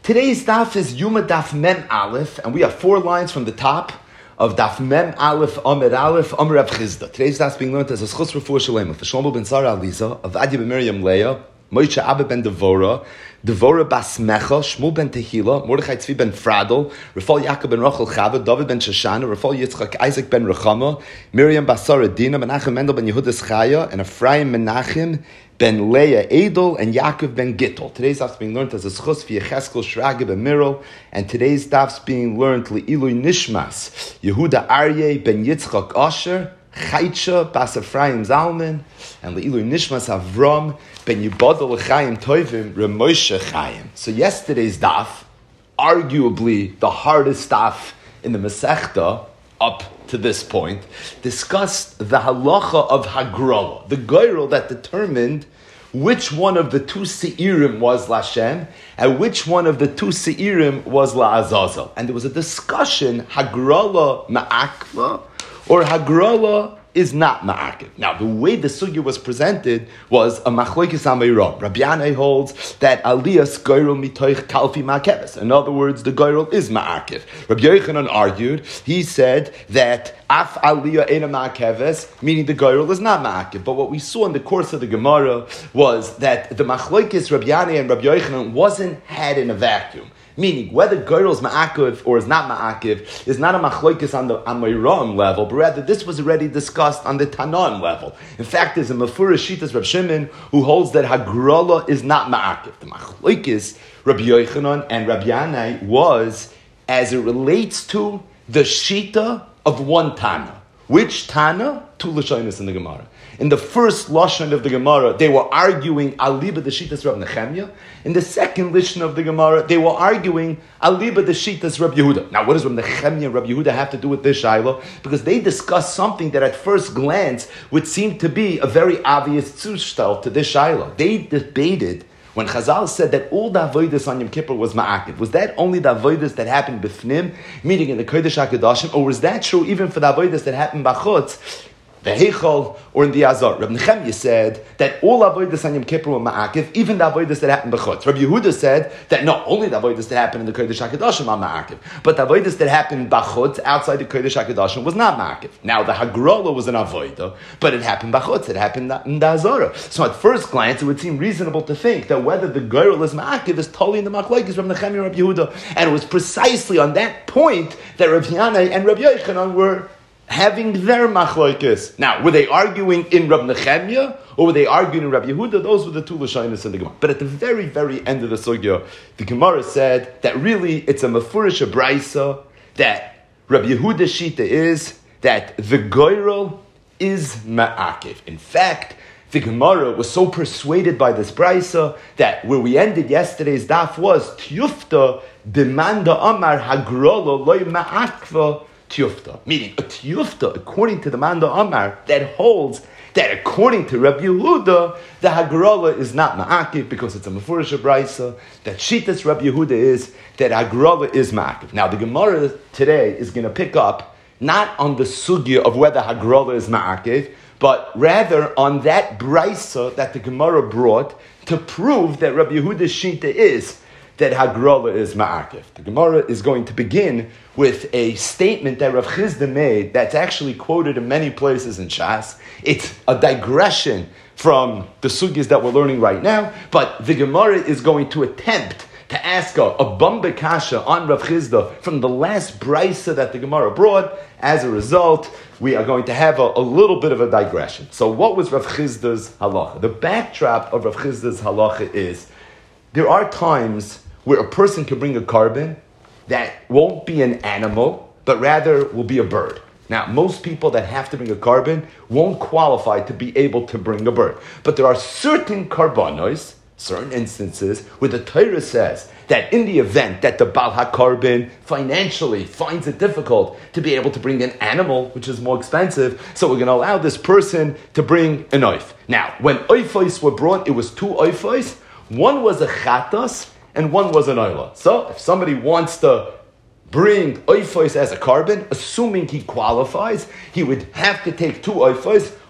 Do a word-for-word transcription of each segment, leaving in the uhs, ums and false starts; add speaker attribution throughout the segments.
Speaker 1: Today's daf is Yuma Daf Mem Aleph, and we have four lines from the top of Daf Mem Aleph Amid Aleph Amr Reb Chizda. Today's daf is being learned as a Schus Refuah Shalema for Shlomo ben Sarah Aliza, Avadia ben Miriam Leah, Moshe Abba ben Devora, Devora bas Mecha, Shmuel ben Tehila, Mordechai Tzvi ben Fradel, Rafal Yaakov ben Rachel Chava, David ben Shoshana, Rafal Yitzchak Isaac ben Rechama, Miriam bas Sarah Dina, Menachem Mendel ben Yehudas Chaya, and Ephraim Menachem ben Leah Edel, and Yaakov ben Gittel. Today's daf is being learned as a schus for Yecheskel Shrage ben Mirel, and today's daf is being learned Le'ilui Nishmas, Yehuda Aryeh ben Yitzchak Asher, Chaycha bas Ephraim Zalman, and Le'ilui Nishmas Avram ben Yibadol L'chaim Tovim Remoshe Chaim. So yesterday's daf, arguably the hardest daf in the Masechta up to this point, discussed the halacha of Hagrala, the goyrel that determined which one of the two seirim was Lashem and which one of the two seirim was La'azazel. And there was a discussion, Hagrala ma'akva or Hagrala is not ma'akiv. Now, the way the sugya was presented was a machlokes amayram. Rabbi Yanai holds that aliyas goyrel mitoich kalfi ma'akeves. In other words, the goyrel is ma'akiv. Rabbi Yochanan argued, he said that af aliyah ena ma'akeves, meaning the goyrel is not ma'akiv. But what we saw in the course of the Gemara was that the machlokes Rabbi Yanai and Rabbi Yochanan wasn't had in a vacuum. Meaning, whether goyrel is ma'akiv or is not ma'akiv is not a machlokes on the Amayram level, but rather this was already discussed on the Tanan level. In fact, there's a Mefurish Shitas Reb Shimon who holds that Hagrala is not ma'akiv. The machlokes Rabbi Yochanan and Rabbi Yanai was as it relates to the Shita of one Tana. Which Tana? Two Lashonos in the Gemara. In the first Lashon of the Gemara, they were arguing Aliba the Shitas Rab Nechemya. In the second Lashon of the Gemara, they were arguing Aliba the Shitas Rab Yehuda. Now, what does Rab Nechemya and Rab Yehuda have to do with this Shiloh? Because they discussed something that at first glance would seem to be a very obvious Zustal to this Shiloh. They debated when Chazal said that all the avodas on Yom Kippur was ma'akiv. Was that only the avodas that happened b'fnim, meaning in the Kodesh HaKadoshim, or was that true even for the avodas that happened b'chutz, the Heichal, or in the Azar? Reb Nechemya said that all avodas on Yom Kippur were ma'akiv, even the avodas that happened b'chutz. Rabbi Yehuda said that not only the avodas that happened in the Kodesh HaKadoshim are ma'akiv, but the avodas that happened b'chutz outside the Kodesh HaKadoshim was not ma'akiv. Now the Hagrala was an avodah, but it happened b'chutz, it happened in the Azara. So at first glance, it would seem reasonable to think that whether the goyrel is ma'akiv is totally in the machlokes from Nechemya and Rabbi Yehuda, and it was precisely on that point that Rabbi Yanai and Rabbi Yochanan were having their machlokes. Now, were they arguing in Rabbi Nechemya or were they arguing in Rabbi Yehuda? Those were the two lashonos in the Gemara. But at the very, very end of the sugya, the Gemara said that really it's a mefurish brisa that Rabbi Yehuda's shita is that the goyrel is ma'akiv. In fact, the Gemara was so persuaded by this brisa that where we ended yesterday's daf was tiyufta demanda amar hagrolo loy ma'akva tiyufta. Meaning a tiyufta, according to the Manda Amar, that holds that according to Rabbi Yehuda, the hagrala is not ma'akiv because it's a mefurish brisa. That shitas Rabbi Yehuda is that hagrala is ma'akiv. Now the Gemara today is going to pick up not on the sugya of whether hagrala is ma'akiv, but rather on that brisa that the Gemara brought to prove that Rabbi Yehuda's shita is that hagrala is ma'akiv. The Gemara is going to begin with a statement that Rav Chizda made that's actually quoted in many places in Shas. It's a digression from the sugyas that we're learning right now, but the Gemara is going to attempt to ask a, a bamba kasha on Rav Chizda from the last brisa that the Gemara brought. As a result, we are going to have a, a little bit of a digression. So what was Rav Chizda's halacha? The backdrop of Rav Chizda's halacha is there are times where a person can bring a carbon that won't be an animal, but rather will be a bird. Now, most people that have to bring a carbon won't qualify to be able to bring a bird. But there are certain carbonos, certain instances, where the Torah says that in the event that the Baal HaKarbon financially finds it difficult to be able to bring an animal, which is more expensive, so we're going to allow this person to bring an oif. Now, when oifos were brought, it was two oifos. One was a chatas, and one was an oila. So, if somebody wants to bring oifos as a carbon, assuming he qualifies, he would have to take two oifos.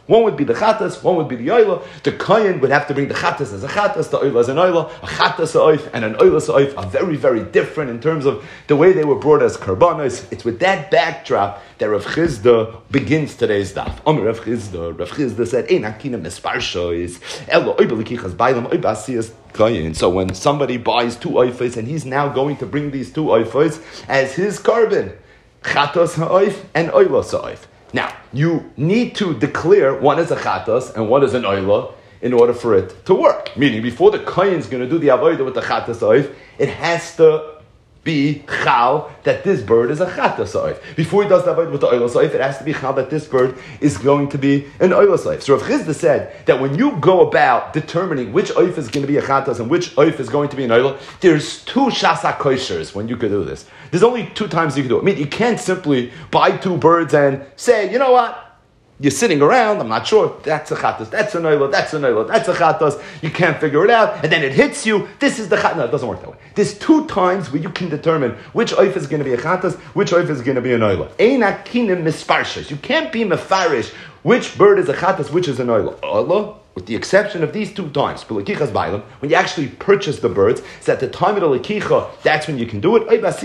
Speaker 1: One would be the chatas, one would be the oila. The kohen would have to bring the chatas as a chatas, the oila as an oila. A chatas oif and an oila oif are very, very different in terms of the way they were brought as karbanos. It's with that backdrop that Rav Chizda begins today's daf. Omer Rav Chizda, Rav Chizda said, "Ein akina mesparshois elo oibel likichas bailam oibasias kohen." So when somebody buys two oifos and he's now going to bring these two oifos as his carbon, chatos ha'oif and oilos ha'oif. Now, you need to declare one is a chatas and one is an oila in order for it to work. Meaning, before the kohen is going to do the avodah with the chatas oif, it has to be chal that this bird is a chatas oif. Before he does the avodah with the oila oif, it has to be chal that this bird is going to be an oila oif. So Rav Chizda said that when you go about determining which oif is going to be a chatas and which oif is going to be an oila, there's two shasa koshers when you could do this. There's only two times you can do it. I mean, you can't simply buy two birds and say, you know what? You're sitting around, I'm not sure, that's a chatas, that's an oila, that's an oila, that's a chatas, you can't figure it out, and then it hits you, this is the chatas. No, it doesn't work that way. There's two times where you can determine which oif is going to be a chatas, which oif is going to be an oila. Ein akinim misparshes. You can't be mefarish which bird is a chatas, which is an oila. Oila, with the exception of these two times, when you actually purchase the birds, it's at the time of the lekicha, that's when you can do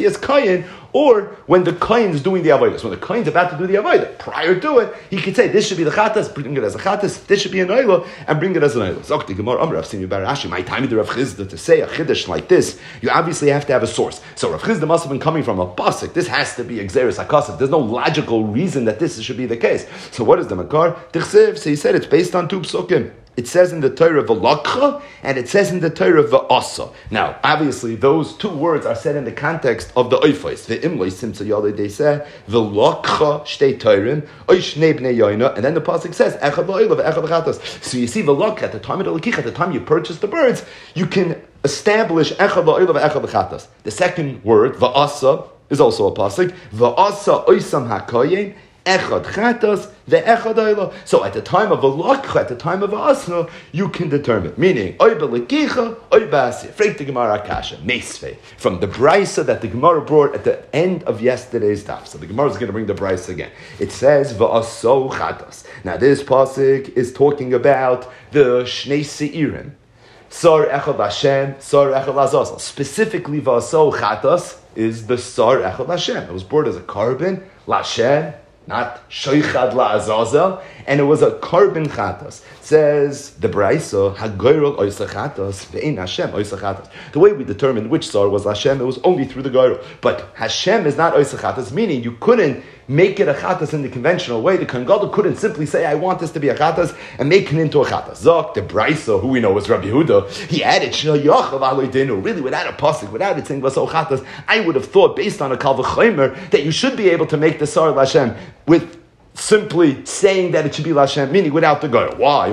Speaker 1: it, or when the kohen is doing the avodah. So when the kohen is about to do the avodah, prior to it, he could say, this should be the chatas, bring it as a chatas, this should be an oila, and bring it as an oila. Zok the Gemara, Amr, I've seen you better Rashi, my time to Rav Chizda to say a chiddush like this, you obviously have to have a source. So Rav Chizda must have been coming from a pasuk. This has to be exeris hakasef. There's no logical reason that this should be the case. So what is the makar? Tichsev, so he said it's based on two psukim. It says in the Torah v'lakcha, and it says in the Torah v'asa. Now, obviously, those two words are said in the context of the oifos. Ve'imloi simtza yalei they say v'lakcha shtei Torahim oy shnei bnei yoina, and then the pasuk says echad la'oila ve'echad l'chatas. So you see v'lakcha at the time of the lekich, at the time you purchase the birds, you can establish echad la'oila ve'echad l'chatas. The second word v'asa is also a pasuk v'asa oisam hakoyin. Echad chatas, the echad oila. So at the time of a lakcha, at the time of a asna, you can determine. Meaning, oy belekicha, oy basi. Frek the Gemara kasha, meisvei. From the brisa that the Gemara brought at the end of yesterday's daf. So the Gemara is going to bring the brisa again. It says, va'aso chatas. Now this pasuk is talking about the shnei seirim. Sar echad Hashem, sar echad Azazel. Specifically, va'aso chatas is the sar echad Hashem. It was brought as a carbon, lashem, not shoichad la'azazel, and it was a carbon chatas. It says the brayso hagoyrol oisa chatas ve'in Hashem oisa chatas. The way we determined which sar was Hashem, it was only through the goyrol. But Hashem is not oisa chatas, meaning you couldn't make it a chatas in the conventional way. The Kohen Gadol couldn't simply say, I want this to be a chatas, and make it into a chatas. Zok, the brayso, who we know was Rabbi Yehuda, he added shayachav aloy denu, really without a pasuk, without it saying vaso chatas. I would have thought, based on a kal v'chomer, that you should be able to make the sar Hashem with simply saying that it should be Lashem, meaning without the goyal. Why?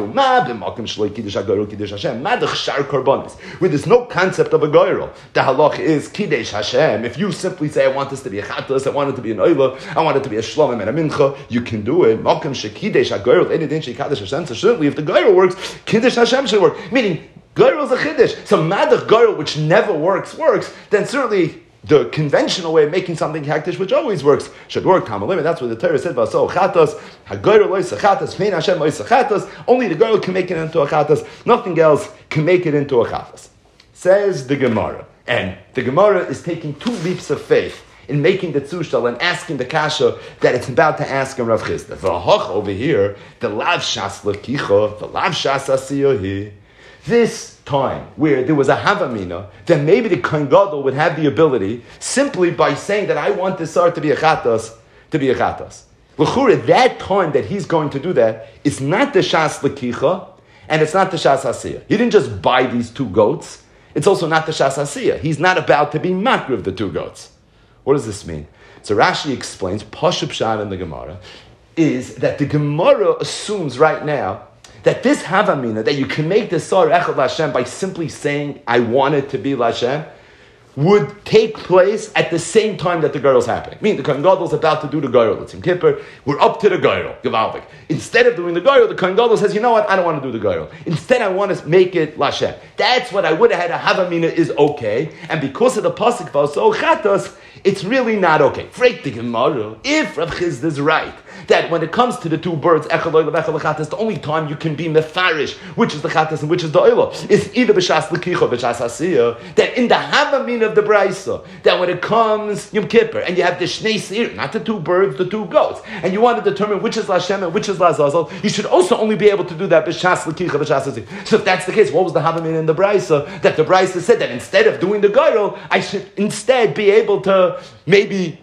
Speaker 1: Where there's no concept of a goyal. The halach is Kiddush Hashem. If you simply say, I want this to be a chatas, I want it to be an oila, I want it to be a shlomim and a mincha, you can do it. So certainly if the goyal works, Kiddush Hashem should work. Meaning, goyal is a chiddush. So madach goyal, which never works, works, then certainly the conventional way of making something hektish, which always works, should work. That's what the Torah said. So chatas, hagoyro loisa chatas, fein Hashem loisa chatas. Only the girl can make it into a chatas. Nothing else can make it into a chatas. Says the Gemara, and the Gemara is taking two leaps of faith in making the tzushtal and asking the kasha that it's about to ask him Rav Chizda. V'hach over here, the lav shas lekicha, the lav shas asiyahi. This time where there was a havamina, then maybe the Kohen Gadol would have the ability simply by saying that I want this sar to be a chatas, to be a chatas. L'chura, that time that he's going to do that, it's not the shas lekicha, and it's not the shas asiyah. He didn't just buy these two goats. It's also not the shas asiyah. He's not about to be makriv of the two goats. What does this mean? So Rashi explains, Pashup Pshat in the Gemara, is that the Gemara assumes right now that this havamina, that you can make the sar echad Lashem by simply saying, I want it to be Lashem, would take place at the same time that the girl is happening. I mean, the Kohen Gadol is about to do the girl. It's in Kippur. We're up to the girl. Gewaldig. Instead of doing the girl, the Kohen Gadol says, you know what? I don't want to do the girl. Instead, I want to make it Lashem. That's what I would have had. A havamina is okay. And because of the pasuk vaso chatas, it's really not okay. Freik the Gemara. If Rav Chizda is right, that when it comes to the two birds, echad oila, echad lechatas, the only time you can be mefarish, which is the chatas and which is the oila, is either b'shas lekicha, b'shas asiyah, that in the havamin of the brisa, that when it comes Yom Kippur, and you have the shnei seir, not the two birds, the two goats, and you want to determine which is Lashem and which is Lazazel, you should also only be able to do that b'shas lekicha, b'shas asiyah. So if that's the case, what was the havamin in the brisa? That the brisa said that instead of doing the goyrel, I should instead be able to maybe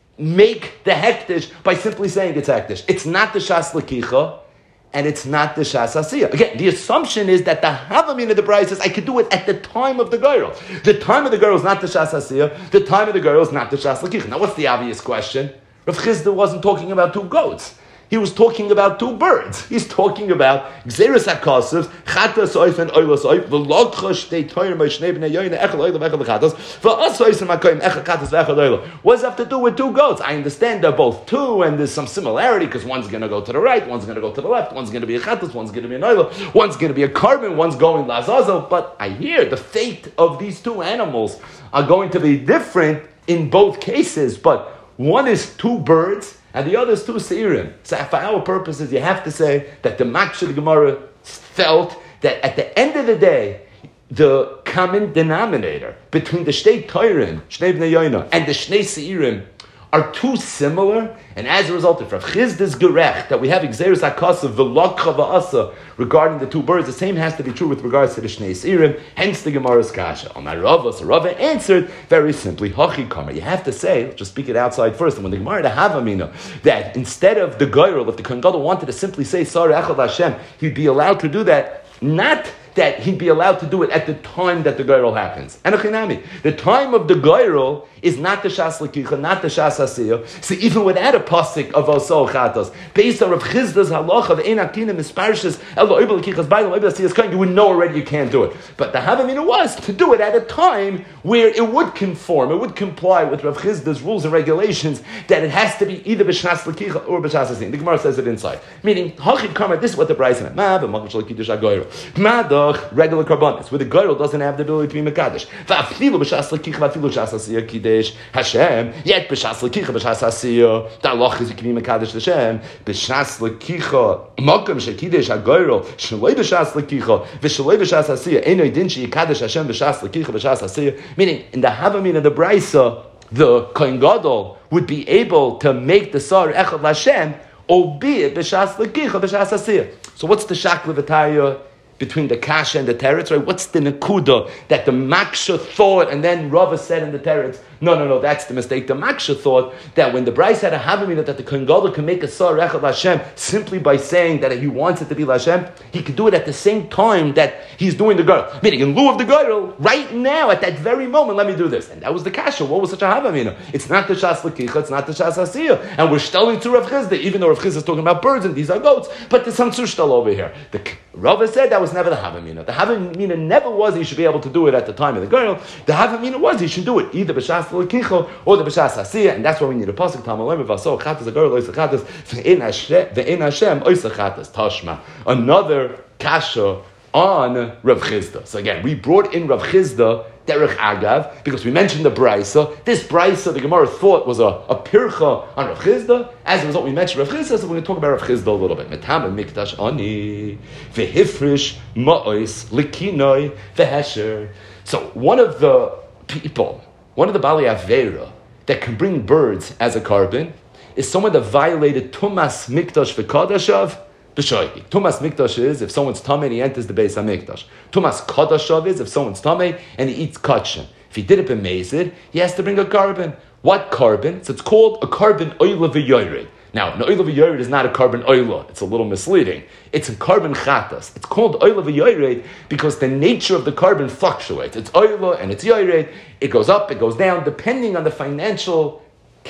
Speaker 1: make the hektish by simply saying it's hektish. It's not the shas lekicha, and it's not the shas asiyah. Again, the assumption is that the havamin of the brayos says I could do it at the time of the girl. The time of the girl is not the shas asiyah. The time of the girl is not the shas lekicha. Now, what's the obvious question? Rav Chisda wasn't talking about two goats. He was talking about two birds. He's talking about Gzeres HaKosov, Chatas Oif and Oilos Oif, V'logcha Shtei Toyer Moshnei B'nei Yoyne Echel Oilav Echel Chatas, V'as Ois and Makoyim Echel Chatas V'echel Oilav. What does it have to do with two goats? I understand they're both two, and there's some similarity, because one's going to go to the right, one's going to go to the left, one's going to be a Chatas, one's going to be an Oilav, one's going to be a carbon, one's going Lazazel, but I hear the fate of these two animals are going to be different in both cases, but one is two birds, and the other is two seirim. So for our purposes, you have to say that the Maksha Gemara felt that at the end of the day, the common denominator between the Shtei Toirin, Shnei Bnei Yoina, and the Shnei Seirim are too similar, and as a result of Rav Chisda's gerech, that we have Gzeres HaKosov v'lokcha v'asa regarding the two birds, the same has to be true with regards to the Shnei Seirim, hence the Gemara's kasha. Amar Rava, so Rava answered very simply, Hachi Kamer. You have to say, just speak it outside first, and when the Gemara had Havamina, that instead of the Goyrel, if the Kohen Gadol wanted to simply say, Sar Echad Hashem, he'd be allowed to do that, not that he'd be allowed to do it at the time that the Goyrel happens. And Achinami, the time of the Goyrel is not the Shas Lekicha, not the Shas Asiyah. So even without a pasuk of Osol Chatos, based on Rav Chisda's halacha of Ein Akina Misparshas Elo Oibel Lekichas Bayim Oibel Asiyas Kain, you would know already you can't do it. But the Havamina was to do it at a time where it would conform, it would comply with Rav Chisda's rules and regulations that it has to be either B'Shas Lekicha or B'Shas Asiyah. The Gemara says it inside. Meaning, Hachid Kamer, this is what the price meant. Ma b'Makam Shal Kiddush HaGoyrel. Madach, regular karbanis, where the Goyrel doesn't have the ability to be Mekadosh. Va'afilu B'Shas Lekicha, va'afilu B'Shas Asiyah Kiddush Hashem, yet b'shas lekicha b'shas asiyah, the halach is k'mi mekadosh Hashem, b'shas lekicha, makam shekidesh hagoyrel, shaloi b'shas lekicha, v'shaloi b'shas asiyah, enoi din she'yikadosh Hashem b'shas lekicha b'shas asiyah. Meaning, in the Havamin of the Brisa, the Kohen Gadol would be able to make the Sar Echad Hashem, albeit b'shas lekicha b'shas asiyah. So what's the shakla v'taya between the kasha and the teretz, right? What's the nekuda that the maksha thought, and then Rava said in the teretz, no, no, no, that's the mistake. The maksha thought that when the Bryce had a havamina that the Kohen Gadol can make a sar echad Hashem simply by saying that he wants it to be Hashem, he could do it at the same time that he's doing the girl. Meaning, in lieu of the girl, right now, at that very moment, let me do this. And that was the kasha. What was such a havamina? It's not the shas lekicha, it's not the shas asiyah. And we're telling to Rav Chisda, even though Rav Chisda is talking about birds and these are goats, but there's some tzushtal over here. The Rava said that was never the havamina. The havamina never was he should be able to do it at the time of the girl. The havamina was he should do it either b'shas lekicha or the b'shas asiyah, and that's why we need a pasuk. Tamalem v'asol chatas a girl oisa chatas ve'in Hashem oisa chatas tashma. Another kasha on Rav Chisda. So again, we brought in Rav Chisda derech agav because we mentioned the brisa. This brisa, the Gemara thought was a, a pircha on Rav Chisda. As a result, we mentioned Rav Chisda, so we're going to talk about Rav Chisda a little bit. Metam mikdash ani vehifrish ma'os likinoi vehesher. So one of the people, one of the Bali Avera that can bring birds as a carbon is someone that violated Tumas Mikdash v'Kadashav b'Shoigi. Tumas Mikdash is if someone's tamei and he enters the Beis HaMikdash. Tumas Kadashav is if someone's tamei and he eats kachim. If he did it b'Mezid, he has to bring a carbon. What carbon? So it's called a carbon oila v'yoyred. Now, an oila v'yoyred is not a carbon oila. It's a little misleading. It's a carbon chatas. It's called oila v'yoyred because the nature of the carbon fluctuates. It's oila and it's yoyred. It goes up, it goes down, depending on the financial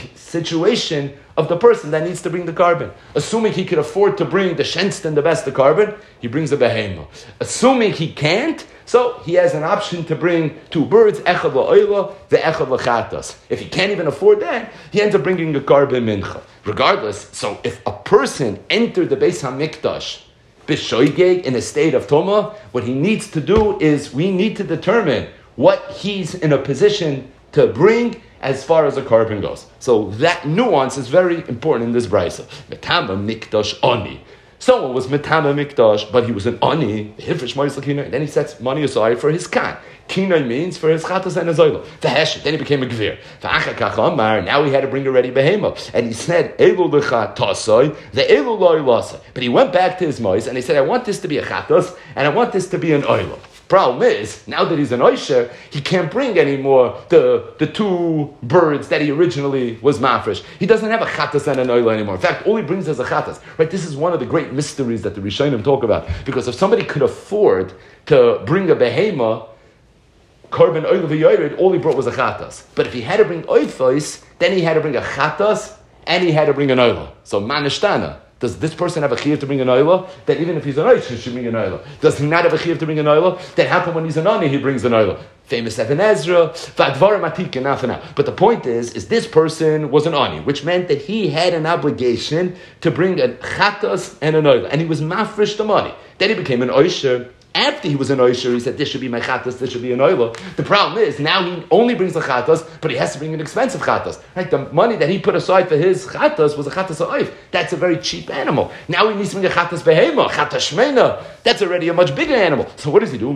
Speaker 1: situation of the person that needs to bring the carbon. Assuming he could afford to bring the shensten, the best of carbon, he brings a behema. Assuming he can't, so he has an option to bring two birds, echad la'oila, the echad la'chatas. If he can't even afford that, he ends up bringing a carbon mincha. Regardless, so if a person entered the Beis HaMikdash b'shoigeg in a state of toma, what he needs to do is we need to determine what he's in a position
Speaker 2: to bring as far as a carbon goes. So that nuance is very important in this brisa. Metama mikdash ani. Someone was metama mikdash, but he was an ani, and then he sets money aside for his kan. Kina means for his chatas and his oil. Then he became a gvir. Now he had to bring a ready behema. And he said, Elu l'chatasai, the elu lo'ilasa. But he went back to his mois and he said, I want this to be a chatas and I want this to be an oil. Problem is, now that he's an oisher, he can't bring anymore the, the two birds that he originally was mafresh. He doesn't have a chatas and an oil anymore. In fact, all he brings is a chatas. Right? This is one of the great mysteries that the Rishonim talk about. Because if somebody could afford to bring a behema, Korban oil v'yored, all he brought was a chatas. But if he had to bring oifos, then he had to bring a chatas and he had to bring an oila. So manishtana. Does this person have a chiyuv to bring an oila? That even if he's an oish, he should bring an oila. Does he not have a chiyuv to bring an oila? Then how come when he's an ani, he brings an oila? Famous Even Ezra, v'advar matik enough. But the point is, is this person was an ani, which meant that he had an obligation to bring a chatas and an oila, and he was mafresh the money. Then he became an oisher. After he was an oisher, he said, this should be my chatas, this should be an oila. The problem is, now he only brings the chatas, but he has to bring an expensive chatas. Right? The money that he put aside for his chatas was a chatas oif. That's a very cheap animal. Now he needs to bring a chatas behema, chatas shmeina. That's already a much bigger animal. So what does he do?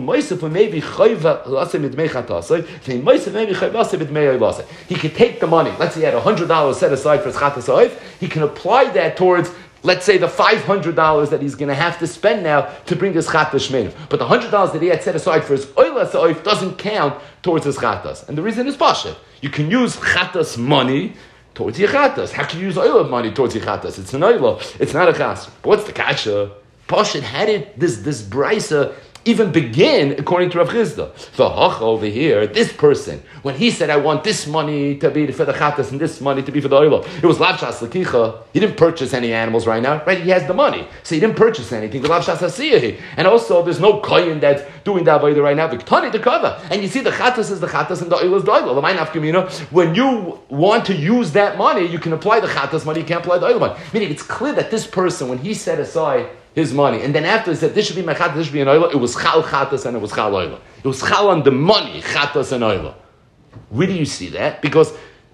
Speaker 2: He can take the money. Let's say he had one hundred dollars set aside for his chatas oif. He can apply that towards, let's say, the five hundred dollars that he's going to have to spend now to bring his chatas shmeina. But the one hundred dollars that he had set aside for his oilas oif doesn't count towards his chatas. And the reason is pasha. You can use chatas money towards your chatas. How can you use oil money towards your chatas? It's an oil. It's not a chas. But what's the kasha? Pasha, how did this, this brisa even begin according to Rav Chisda? The hach over here, this person, when he said, I want this money to be for the chatas and this money to be for the oil, it was lavshas lekicha. He didn't purchase any animals right now, right? He has the money. So he didn't purchase anything. The lavshas hasiyahi. And also, there's no kohen that's doing that avodah right now. V'ktani the cover. And you see, the chatas is the chatas and the oil is the oil. When you want to use that money, you can apply the chatas money, you can't apply the oil money. Meaning, it's clear that this person, when he set aside his money, and then after he said, this should be my chatas, this should be an oila, it was chal chatas and it was chal oila. It was chal on the money, chatas and oila. Where do you see that? Because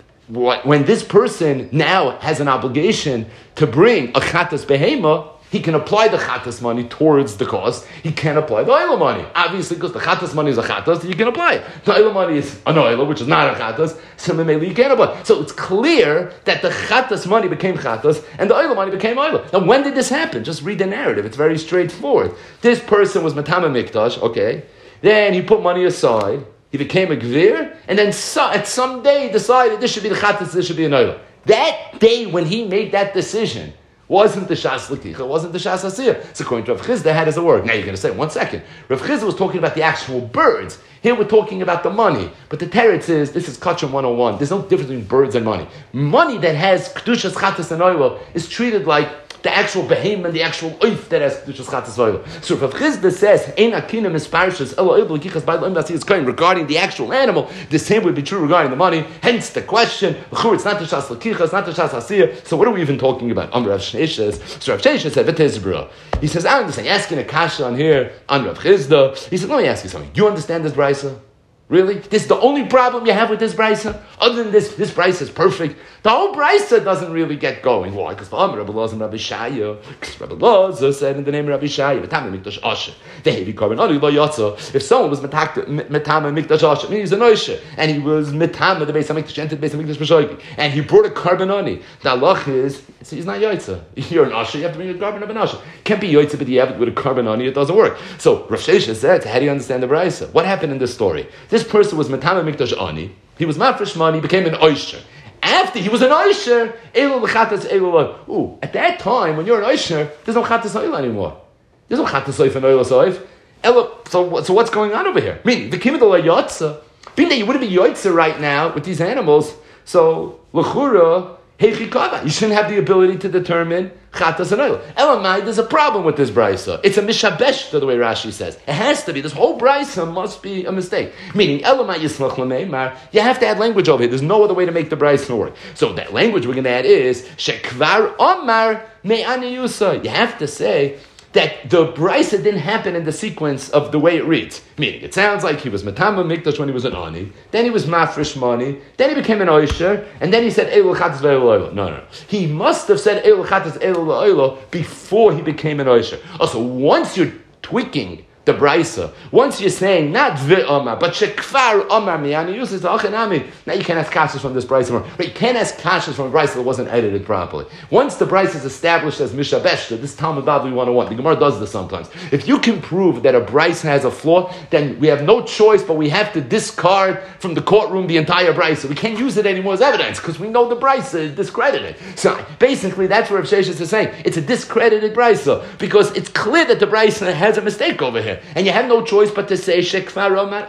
Speaker 2: when this person now has an obligation to bring a chatas behema, he can apply the chatas money towards the cost. He can't apply the oila money. Obviously, because the chatas money is a chatas, you can apply it. The oila money is an oila, which is not a chatas, so maybe you can't apply. So it's clear that the chatas money became chatas, and the oila money became oila. Now, when did this happen? Just read the narrative. It's very straightforward. This person was matama mikdash, okay. Then he put money aside. He became a gvir, and then so, at some day decided this should be the chatas, this should be an oila. That day when he made that decision, wasn't the Shas L'kicha, wasn't the Shas Asiyah. So according to Rav Chisda, how does it work? Now you're going to say, one second. Rav Chisda was talking about the actual birds. Here we're talking about the money. But the teretz is, this is Kachim one oh one. There's no difference between birds and money. Money that has Kedushas Chatas and Oilo is treated like the actual behemoth and the actual oif that has Kedushas Chatas Oilo. So Rav Chisda says, Ein Akinim is Parashas, Elo Oilo L'kichas B'ayil Oim Nasi is Kohen, regarding the actual animal, the same would be true regarding the money. Hence the question, it's not the Shas L'kicha, it's not the Shas Asiyah. So what are we even talking about? Am Rav Shnesh says, so Rav Shnesh said, V'tezbra. He says, I understand, you're asking a kasha on here, on Rav Chisda. He said, let me ask you something. Do you understand this brisa? Really? This is the only problem you have with this brisa? Other than this, this brisa is perfect. The whole brisa doesn't really get going. Why? Because Rabbi Loz and Rabbi Shaya. Because Rabbi Loz said in the name of Rabbi Shaya, Metama Mikdash Asher. The heavy carbon only lo yotza. If someone was Metama Mikdash Asher, I mean, he's an Osher, and he was Metama the base of Mikdash, entered the base of Mikdash B'shoiki, and he brought a carbon only. The halach is, he's not yotza. You're an Asher, you have to bring a carbon of an Asher. Can't be yotza, but you have it with a carbon only, it doesn't work. So Rav Shesha said, how do you understand the brisa? What happened in this story? This person was Metama Mikdash Ani. He was mafresh money, became an Osher. After he was an Osher, Elu l'chatas Elu. Ooh, at that time, when you're an Osher, there's no chatas oil anymore. There's no chatas oil and oil oil. So, so what's going on over here? Meaning, the kimid la yotza. Being that you wouldn't be yotza right now with these animals, so l'chura heichikava. You shouldn't have the ability to determine chatas and oil. Elamai, there's a problem with this brisa. It's a mishabesh, the way Rashi says. It has to be. This whole brisa must be a mistake. Meaning, elamai yismach l'meimar. You have to add language over here. There's no other way to make the brisa work. So that language we're going to add is shekvar omar me'ani yusa. You have to say that the brisa didn't happen in the sequence of the way it reads. Meaning, it sounds like he was Matama Mikdash when he was an Ani, then he was Mafresh Mani, then he became an Oisher, and then he said Eilu Chatas Ve'elu. No, no. He must have said Eilu Chatas Ve'elu before he became an Oisher. Also, once you're tweaking the brisa, once you're saying not ve'omar, but shekfar omar mi, and he uses the achanami, now you can't ask kashas from this brisa anymore. But you can't ask kashas from a brisa that wasn't edited properly. Once the brisa is established as mishabeshta, this Talmud Bavli one oh one, the Gemara does this sometimes. If you can prove that a brisa has a flaw, then we have no choice, but we have to discard from the courtroom the entire brisa. We can't use it anymore as evidence because we know the brisa is discredited. So basically, that's what Rav Sheshes is saying. It's a discredited brisa because it's clear that the brisa has a mistake over here. And you have no choice but to say Shekfar Omar.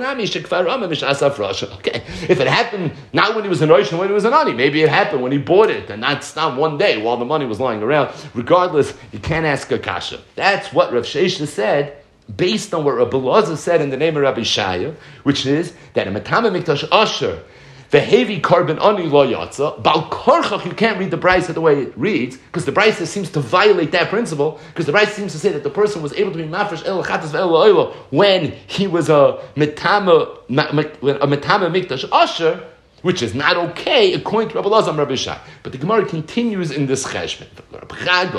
Speaker 2: Okay. If it happened not when he was an Oishan, when he was an Ani, maybe it happened when he bought it, and that's not one day while the money was lying around. Regardless, you can't ask a kasha. That's what Rav Shesha said, based on what Rabbi Elazar said in the name of Rabbi Shaya, which is that a Matama Mikdash Asher, the heavy carbon ani lo yatsa, bal korchach, you can't read the brisa the way it reads, because the brisa seems to violate that principle, because the brisa seems to say that the person was able to be mafresh el chatas ve'el oilo when he was a metama, a metama mikdash asher, which is not okay according to Rabbi Elazar and Rabbi Shai. But the Gemara continues in this cheshbon. But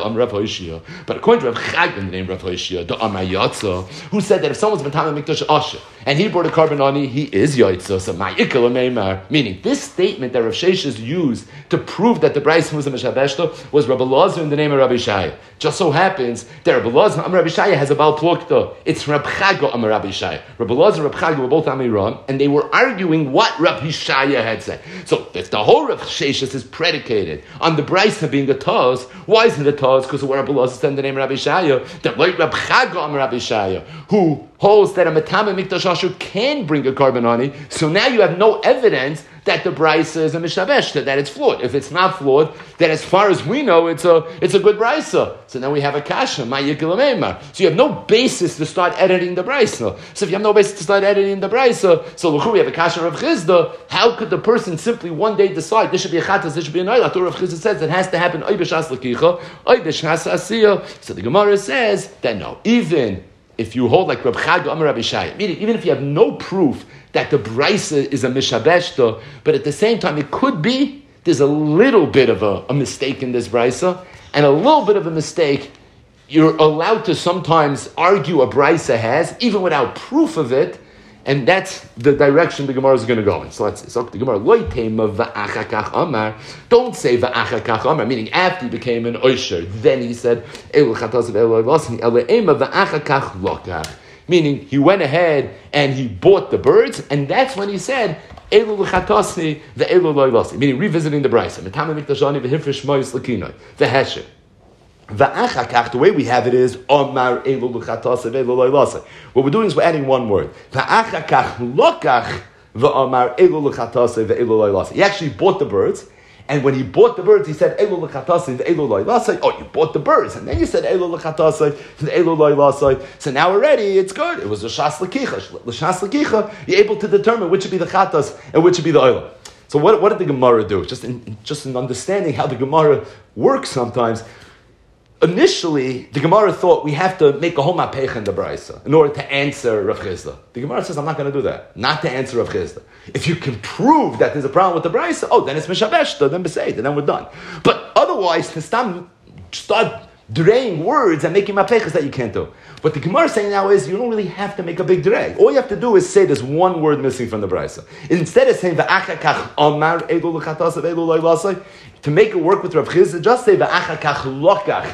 Speaker 2: according to Rabbi Chag, in the name of Rabbi Hoshia, the Amar Yatza, who said that if someone's been Matama Mikdash Asher and he brought a carbon on, he is Yatza, so ma'ikal meimar. Meaning, this statement that Rav Sheshes used to prove that the Bryson was a Meshaveshta was Rabbi Elazar in the name of Rabbi Shai. Just so happens that Rabbi Elazar and Rabbi Shai has a Baal Plukta. It's Rabbi Chag and Rabbi Shai. Rabbi Elazar and Rabbi Chag were both Amiram, and they were arguing what Rabbi Shaya had said. So if the whole Rav Sheshes is predicated on the Bryson being a Taz, why isn't it a Taz? Because of what Rabbi Elazar said in the name of Rabbi Shaya, that like Rabbi Chag and Rabbi Shaya, who holds that a Matama Mikdash Asher can bring a carbon on it. So now you have no evidence that the brisa is a mishabeshta, that it's flawed. If it's not flawed, then as far as we know, it's a it's a good brisa. So now we have a kasha, ma'yikil meimar. So you have no basis to start editing the brisa. So if you have no basis to start editing the brisa, so look, we have a kasha of Chizda. How could the person simply one day decide this should be a chatas, this should be a noila? Torah of Chizda says it has to happen oy b'shas l'kicha, oy b'shas asiyah. So the Gemara says that no, even if you hold like Reb Chag Amar Rabbi Shai, meaning even if you have no proof that the brisa is a mishabeshta, but at the same time it could be there's a little bit of a, a mistake in this brisa, and a little bit of a mistake, you're allowed to sometimes argue a brisa has, even without proof of it, and that's the direction the Gemara is going to go in. So let's see. So the Gemara, don't say va'achakach amar, meaning after he became an oisher, then he said, meaning he went ahead and he bought the birds, and that's when he said, meaning revisiting the brisa. The hesher. The way we have it is Omar Elu L'Chatase Ve'elu Lo'ilase. What we're doing is we're adding one word. Va'achakach lokach v'Omar Elu L'Chatase Ve'elu Lo'ilase. He actually bought the birds, and when he bought the birds, he said Elu L'Chatase Ve'elu Lo'ilase. Oh, you bought the birds, and then you said Elu L'Chatase Ve'elu Lo'ilase. So now already it's good. It was a Shas L'Kicha. L'Shas L'Kicha, you're able to determine which would be the Chatas and which would be the Oila. So what, what did the Gemara do? Just in, just in understanding how the Gemara works sometimes. Initially, the Gemara thought we have to make a whole mapech in the brisa in order to answer Rav Chizda. The Gemara says, I'm not going to do that. Not to answer Rav Chizda. If you can prove that there's a problem with the brisa, oh, then it's mishabeshta, then besed, and then we're done. But otherwise, to start, start draying words and making mapechas that you can't do. What the Gemara is saying now is you don't really have to make a big dray. All you have to do is say there's one word missing from the brisa. Instead of saying va'achakach amar elu l'chatasa ve'elu lo'ilase, to make it work with Rav Chizda, just say va'achakach lokach.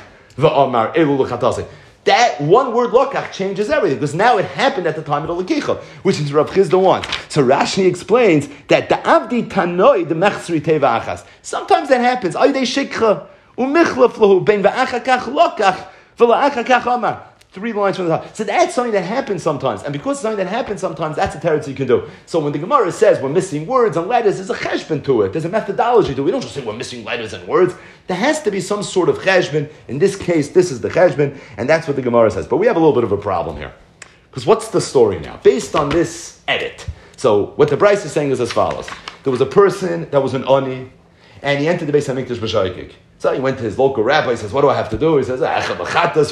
Speaker 2: That one word lokach changes everything, because now it happened at the time of the Lakicha, which is Rav Chizda wants. So Rashi explains that the Avdi Tanoi, the Mechsri Teva Achas, sometimes that happens. Aydei Shikcha, Umichlaf Lahu, Ben Va'achakach Lokach, V'la'achakach Amar. Three lines from the top. So that's something that happens sometimes. And because it's something that happens sometimes, that's a territory you can do. So when the Gemara says we're missing words and letters, there's a cheshbon to it. There's a methodology to it. We don't just say we're missing letters and words. There has to be some sort of cheshbon. In this case, this is the cheshbon, and that's what the Gemara says. But we have a little bit of a problem here. Because what's the story now? Based on this edit. So what the Bryce is saying is as follows. There was a person that was an Ani, and he entered the Beis HaMikdash b'shaykik. So he went to his local rabbi, he says, what do I have to do? He says, that's when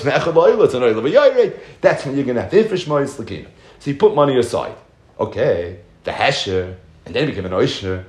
Speaker 2: you're going to have to ifrish mois l'kina. So he put money aside. Okay, the hesher, and then he became an oisher.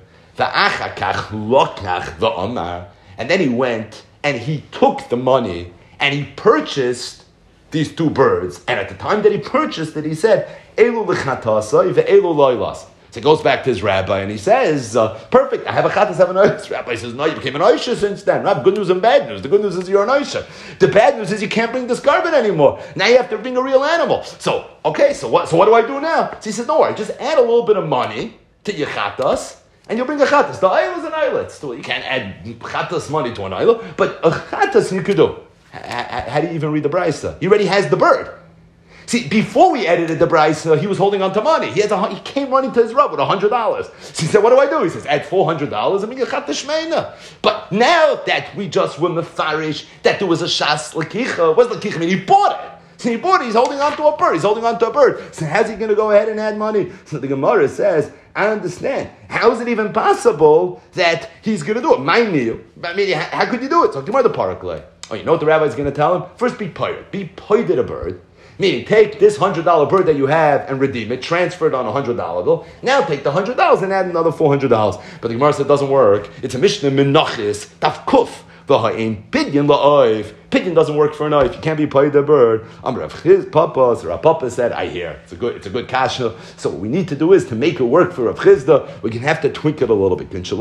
Speaker 2: And then he went and he took the money and he purchased these two birds. And at the time that he purchased it, he said, Elu l'chatasai ve'elu loilas. So he goes back to his rabbi and he says, uh, perfect, I have a chatas, I have an oisha. The rabbi says, no, you became an oisha since then. I have good news and bad news. The good news is you're an oisha. The bad news is you can't bring this carbon anymore. Now you have to bring a real animal. So, okay, so what, so what do I do now? So he says, no worry, just add a little bit of money to your chatas, and you'll bring a chatas. The ayla is an ayla. Still, you can't add chatas money to an ayla, but a chatas you could do. How do you even read the brisa? He already has the bird. See, before we edited the brisa, he was holding on to money. He, has a, he came running to his rub with one hundred dollars. So he said, what do I do? He says, add four hundred dollars and bring a chatas shmeina. But now that we just were mefarish, that there was a shas l'kicha, what's l'kicha mean? He bought it. So he bought it, he's holding on to a bird. He's holding on to a bird. So how's he going to go ahead and add money? So the Gemara says, I understand. How is it even possible that he's going to do it? My meal. I mean, how, how could you do it? So Gemara the Paraklei. Oh, you know what the rabbi is going to tell him? First, be pirate. Be pirate a bird. Meaning, take this one hundred dollars bird that you have and redeem it, transfer it on a one hundred dollars bill. Now take the one hundred dollars and add another four hundred dollars. But the Gemara said it doesn't work. It's a Mishnah Menachis, Taf Kuf. V'ha'in pidyon la'oiv. Pidyon doesn't work for a knife. You can't be paid a bird. I'm Rav Chiz Papa. So Rav Papa said, I hear. It's a good, it's a good kasha. So what we need to do is to make it work for Rav Chizda. We can have to tweak it a little bit. It's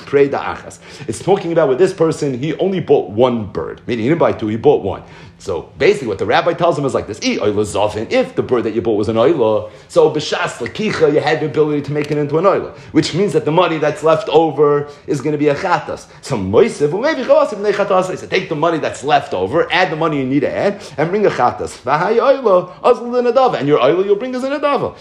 Speaker 2: talking about with this person, he only bought one bird. Meaning he didn't buy two, he bought one. So basically what the rabbi tells him is like this. If the bird that you bought was an oila, so b'shas l'kicha, you had the ability to make it into an oila. Which means that the money that's left over is going to be a chatas. So moisiv, well maybe chatas, so take the money that's left over, add the money you need to add, and bring a chatas. And your oila you'll bring as an adava.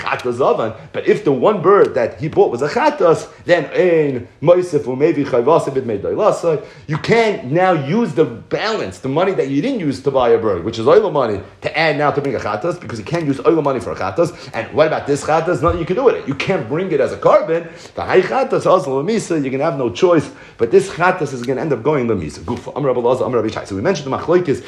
Speaker 2: But if the one bird that he bought was a chatas, then ein moisiv, or maybe chayvasiv it made dailasai. You can't now use the balance, the money that you didn't use to buy a bird, which is oil money, to add now to bring a chatas, because you can't use oil money for a chatas. And what about this chatas? Nothing you can do with it. You can't bring it as a carbon. The high chatas also lemisa, you're going to have no choice. But this chatas is going to end up going lemisa. Gufa. Am Rabbi Lazar, Am Rabbi Shai. So we mentioned the machlokes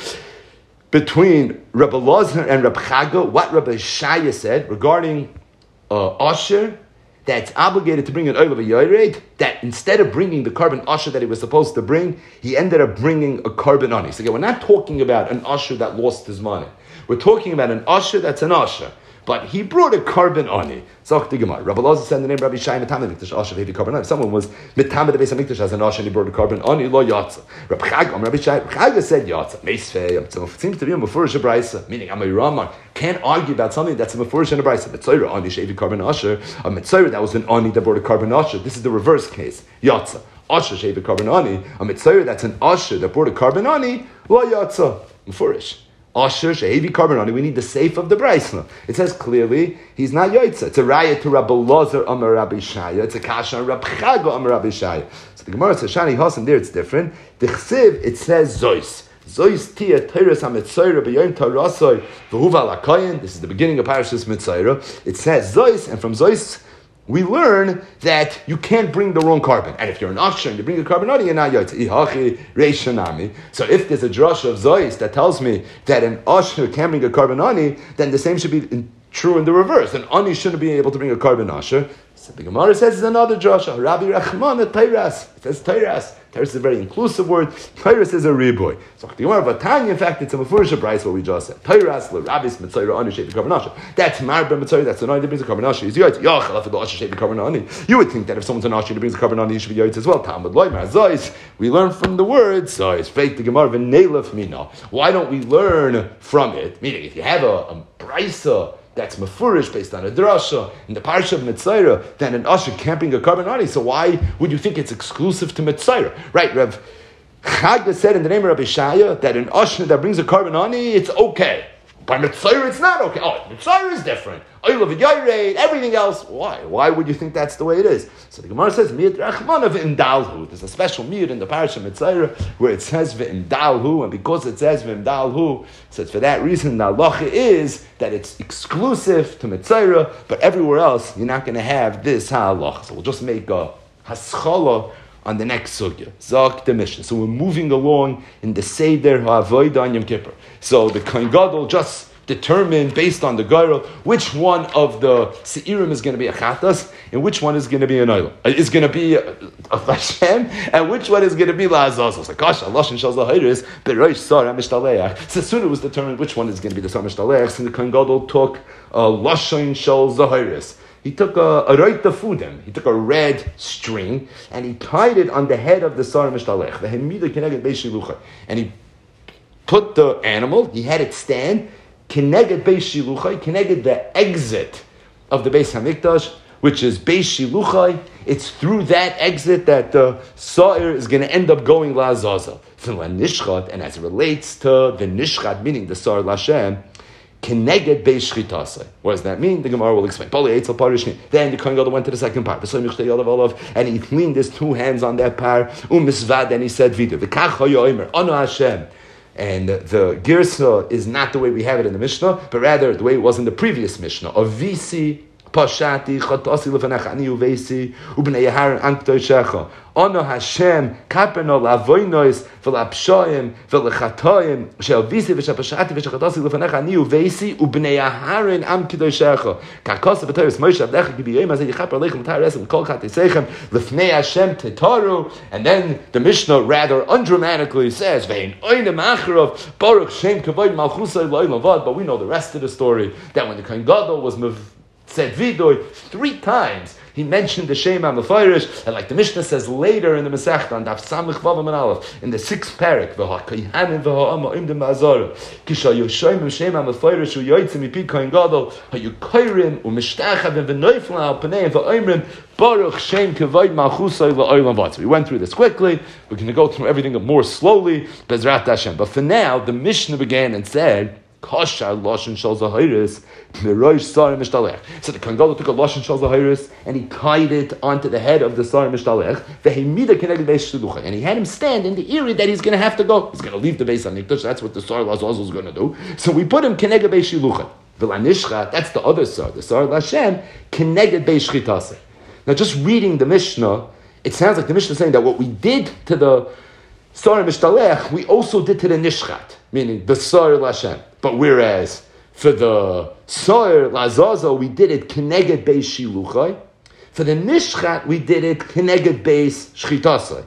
Speaker 2: between Rabbi Lazar and Rabbi Chaga. What Rabbi Shai said regarding uh, Asher, that's obligated to bring an oil of a yored, that instead of bringing the carbon usher that he was supposed to bring, he ended up bringing a carbon ani. So again, we're not talking about an usher that lost his money. We're talking about an usher that's an usher. But he brought a carbon ani. So the Gemara. Rabbi Lazar said the name Rabbi Shai Metamid Mikdash Asher heavy carbon ani. If someone was Metamid the base of Mikdash as an usher and he brought a carbon ani, lo yatsa. Rabbi Chag, Rabbi Shai, Rabbi Chag said yatsa. Meisfei. So it seems to be a mefurish brisa, meaning I'm a Ramar. Can't argue about something that's a mefurish and a brisa. Mitzayra ani shevi carbon usher. A mitzayra that was an ani that brought a carbon usher. This is the reverse case. Yatsa. Asher shevi carbon ani. A mitzayra that's an usher that brought a carbon ani. Lo yatsa. Mefurish. Asher shehevi carbon ani. We need the safe of the brisa. It says clearly he's not yaitza. It's a raya to Rabbi Lazar Amar Rabbi Shaya. It's a kasha on Rabbi Chaga Amar Rabbi Shaya. So the Gemara says Shani Hasan there. It's different. The chsiv it says zois. Zois tia teres hamitzaira b'yom tarasoi v'huva lakayin. This is the beginning of Parashas Mitzaira. It says zois, and from zois we learn that you can't bring the wrong carbon. And if you're an usher and you bring a carbon ani, you're not yaitza. Ihachi reishanami. So if there's a drush of zois that tells me that an usher can't bring a carbon ani, then the same should be in, true in the reverse. An ani shouldn't be able to bring a carbon usher. So the Gemara says it's another drush. Rabbi Rachman at Teiras. It says Teiras. Teiras is a very inclusive word. Teiras is a riboy. So the Gemara of Vatanya, in fact, it's a mefurish price what we just said. Teiras le Rabbi's mitzayra ani shevi carbon usher. That's marba mitzayra. That's the ani that brings a carbon usher. He's yaitz. Yachal after the usher shevi carbon ani. You would think that if someone's an usher that brings a carbon ani, he should be yaitz as well. Talmud loymar zois. We learn from the word zois. Fake the Gemara v'neilef mina. Why don't we learn from it? Meaning, if you have a, a brisa that's mefurish based on a drasha in the parsha of Mitzayra, then an usher can't bring a carbon ani. So why would you think it's exclusive to Mitzayra? Right, Rav Chagda said in the name of Rabbi Shaya that an usher that brings a carbon ani, it's okay. By Mitzayra, it's not okay. Oh, Mitzayra is different. Oil of Yairei, everything else. Why? Why would you think that's the way it is? So the Gemara says, Miyat Rachman of Imdalhu. There's a special miyat in the Parasha Mitzayra where it says V'imdalhu, and because it says V'imdalhu, so it's for that reason the halacha is that it's exclusive to Mitzayra, but everywhere else you're not going to have this halacha. So we'll just make a haschala on the next sugya. Zak the Mishnah. So we're moving along in the Seder HaAvodah on Yom Kippur. So the Kohen Gadol just determined based on the Gairel which one of the Seirim is going to be a Chatas and which one is going to be an Oil. Is going to be a, a Hashem and which one is going to be La'azaz. So gosh, Allah and Shal Zahiris, Berosh Sar HaMishtaleach. So soon it was determined which one is going to be the Sar HaMishtaleach, and the Kohen Gadol took a Lashon Shal Zahiris. He took a, a Reita Fudim. He took a red string and he tied it on the head of the Sar HaMishtaleach. The Hemida Keneged Beis Shiluchai. And he put the animal, he had it stand Keneged Beis Shiluchai, Keneged the exit of the Beis Hamikdash, which is Beis Shiluchai. It's through that exit that the Sa'ir is going to end up going La'azaza. And as it relates to the Nishchat, meaning the Sa'ir Lashem, Keneged Beis Shchitasai. What does that mean? The Gemara will explain. Then the Kohen Gadol went to the second part. And he leaned his two hands on that part. And he said, Anu Hashem. And the Girsa is not the way we have it in the Mishnah, but rather the way it was in the previous Mishnah. Avisi, Pashati, Chatasi Lefanach, Ani Uvesi, Ubnei Yaharan Anktoishecha. Ono Hashem, Kaperno, Lavoinois, Velapshoim, Velechatoim, Shelvisi, Veshapashati, Veshachatasi Lefanach, Ani Uvesi, Ubnei Yaharan Amkidoishecha. Kakosa Batoris Moshe Abdecha Gibiyim, Azay Yichapar Lechem Taresem, Kol Katesechem, Lefnei Hashem Tetaru. And then the Mishnah rather undramatically says, Vein Oinem Acharov, Baruch Shem Kavoid Malchusay Lo'ilam Vad. But we know the rest of the story, that when the Kohen Gadol was said Vidoy three times, he mentioned the Shema Mefarish, and like the Mishnah says later in the Masechta on Daf Samich Vavam and Aleph, in the sixth parak, V'ha'kayihanim v'ha'ama imdim ma'azara, kisha yoshoim Shema Mefarish u'yoytzim mipi Kohen Gadol, ha'yukayrim u'mishtachavim v'noifla al-paneim v'oimrim, Baruch Shem Kavod Malchusay La'olam Vad. We went through this quickly. We're going to go through everything more slowly, Bezrat Hashem. But for now, the Mishnah began and said, Kashar Lashon Shal Zahiris, Mirosh Sar Mishtalech. So the Kohen Gadol took a Lashon Shal Zahiris and he tied it onto the head of the Sar Mishtalech. Vehemida Keneged Beis Shiluchai, and he had him stand in the area that he's going to have to go. He's going to leave the Beis Hamikdash. That's what the Sar Lazazul is going to do. So we put him Keneged Beis Shiluchai. V'lanishcha, that's the other Sar, the Sar Lashem, Keneged Beis Shchitase. Now, just reading the Mishnah, it sounds like the Mishnah is saying that what we did to the Sar Mishtalech, we also did to the Nishchat, meaning the Sar Lashem. But whereas for the Sar Lazaza, we did it Keneged Beis Shiluchai. For the Nishchat, we did it Keneged Beis Shchitasai.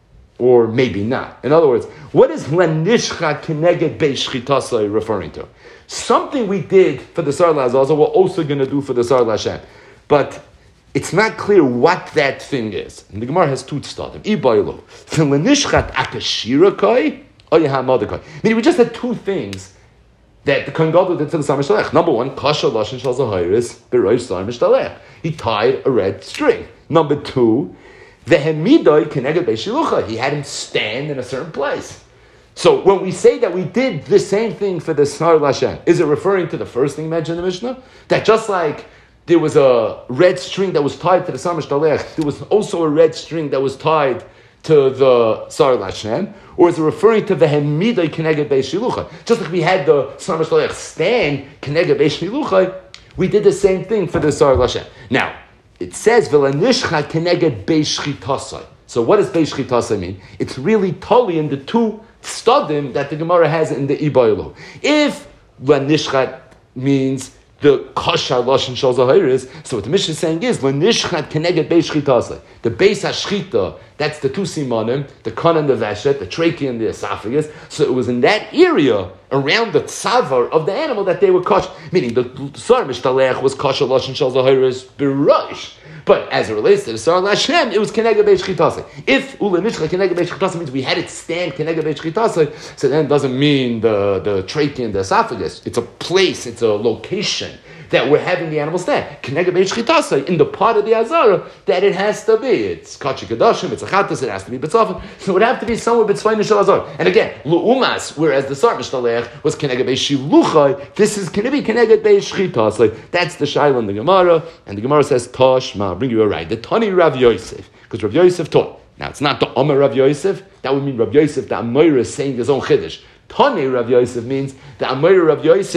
Speaker 2: Or maybe not. In other words, what is Lanishchat Keneged Beis Shchitasai referring to? Something we did for the Sar Lazaza, we're also going to do for the Sar Lashem. But it's not clear what that thing is. And the Gemara has two tzadim. Ibaylo. For Lanishchat Akashirakai, Oyahamadakoi. Meaning we just had two things that the Kohen Gadol did to the Sar Mishtalech. Number one, Kasha Lashon Shal Zahiris, Berosh Sar Mishtalech. He tied a red string. Number two, the Hemidoi Keneged Beis Shiluchai. He had him stand in a certain place. So when we say that we did the same thing for the Sar Lashem, is it referring to the first thing mentioned in the Mishnah? That just like there was a red string that was tied to the Sar Mishtalech, there was also a red string that was tied to the Sar Lashem, or is it referring to the Hemidai Keneged Beis Shiluchai? Just like we had the Sar Mishtalech stand Keneged Beis Shiluchai, we did the same thing for the Sar Lashem. Now, it says V'lanishcha Keneged Beis Shchitasai. So what does Beis Shchitasai mean? It's really totally in the two stadim that the Gemara has in the Ibaylo. If Lanishchat means the Kashar Lashon Shal Zahiris, so what the Mishnah is saying is Lanishchat Keneged Beis Shchitasai. The Beis HaShchita, that's the two simanim, the kan and the veshet, the trachea and the esophagus. So it was in that area around the tzavar of the animal that they were kosher. Meaning the Sar Mishtalech was Kashar Lashon Shal Zahiris B'Rosh. But as it relates to the Sar Lashem, it was Keneged Beis Shchitasai. If Ula Nishcha Keneged Beis Shchitasai means we had it stand Keneged Beis Shchitasai, so then it doesn't mean the, the trachea and the esophagus. It's a place, it's a location that we're having the animal stand. Keneged Beis Shchitasai, in the part of the Azara that it has to be. It's Kachi Kadashim, it's a Chattas, it has to be B'tzafim. So it would have to be somewhere B'tzvay Nishal Azara. And again, Lu'umas, whereas the Sar Mishtalech was Keneged Beis Shiluchai, this is going to be Keneged Beis Shchitasai. That's the Shaila in the Gemara, and the Gemara says, Tosh, I'll bring you a right. The Tani Rav Yosef, because Rav Yosef taught. Now, it's not the Omer Rav Yosef. That would mean Rav Yosef, the Amoira, is saying his own Chiddush. Tani Rav Yosef means the Amoira Rav Yosef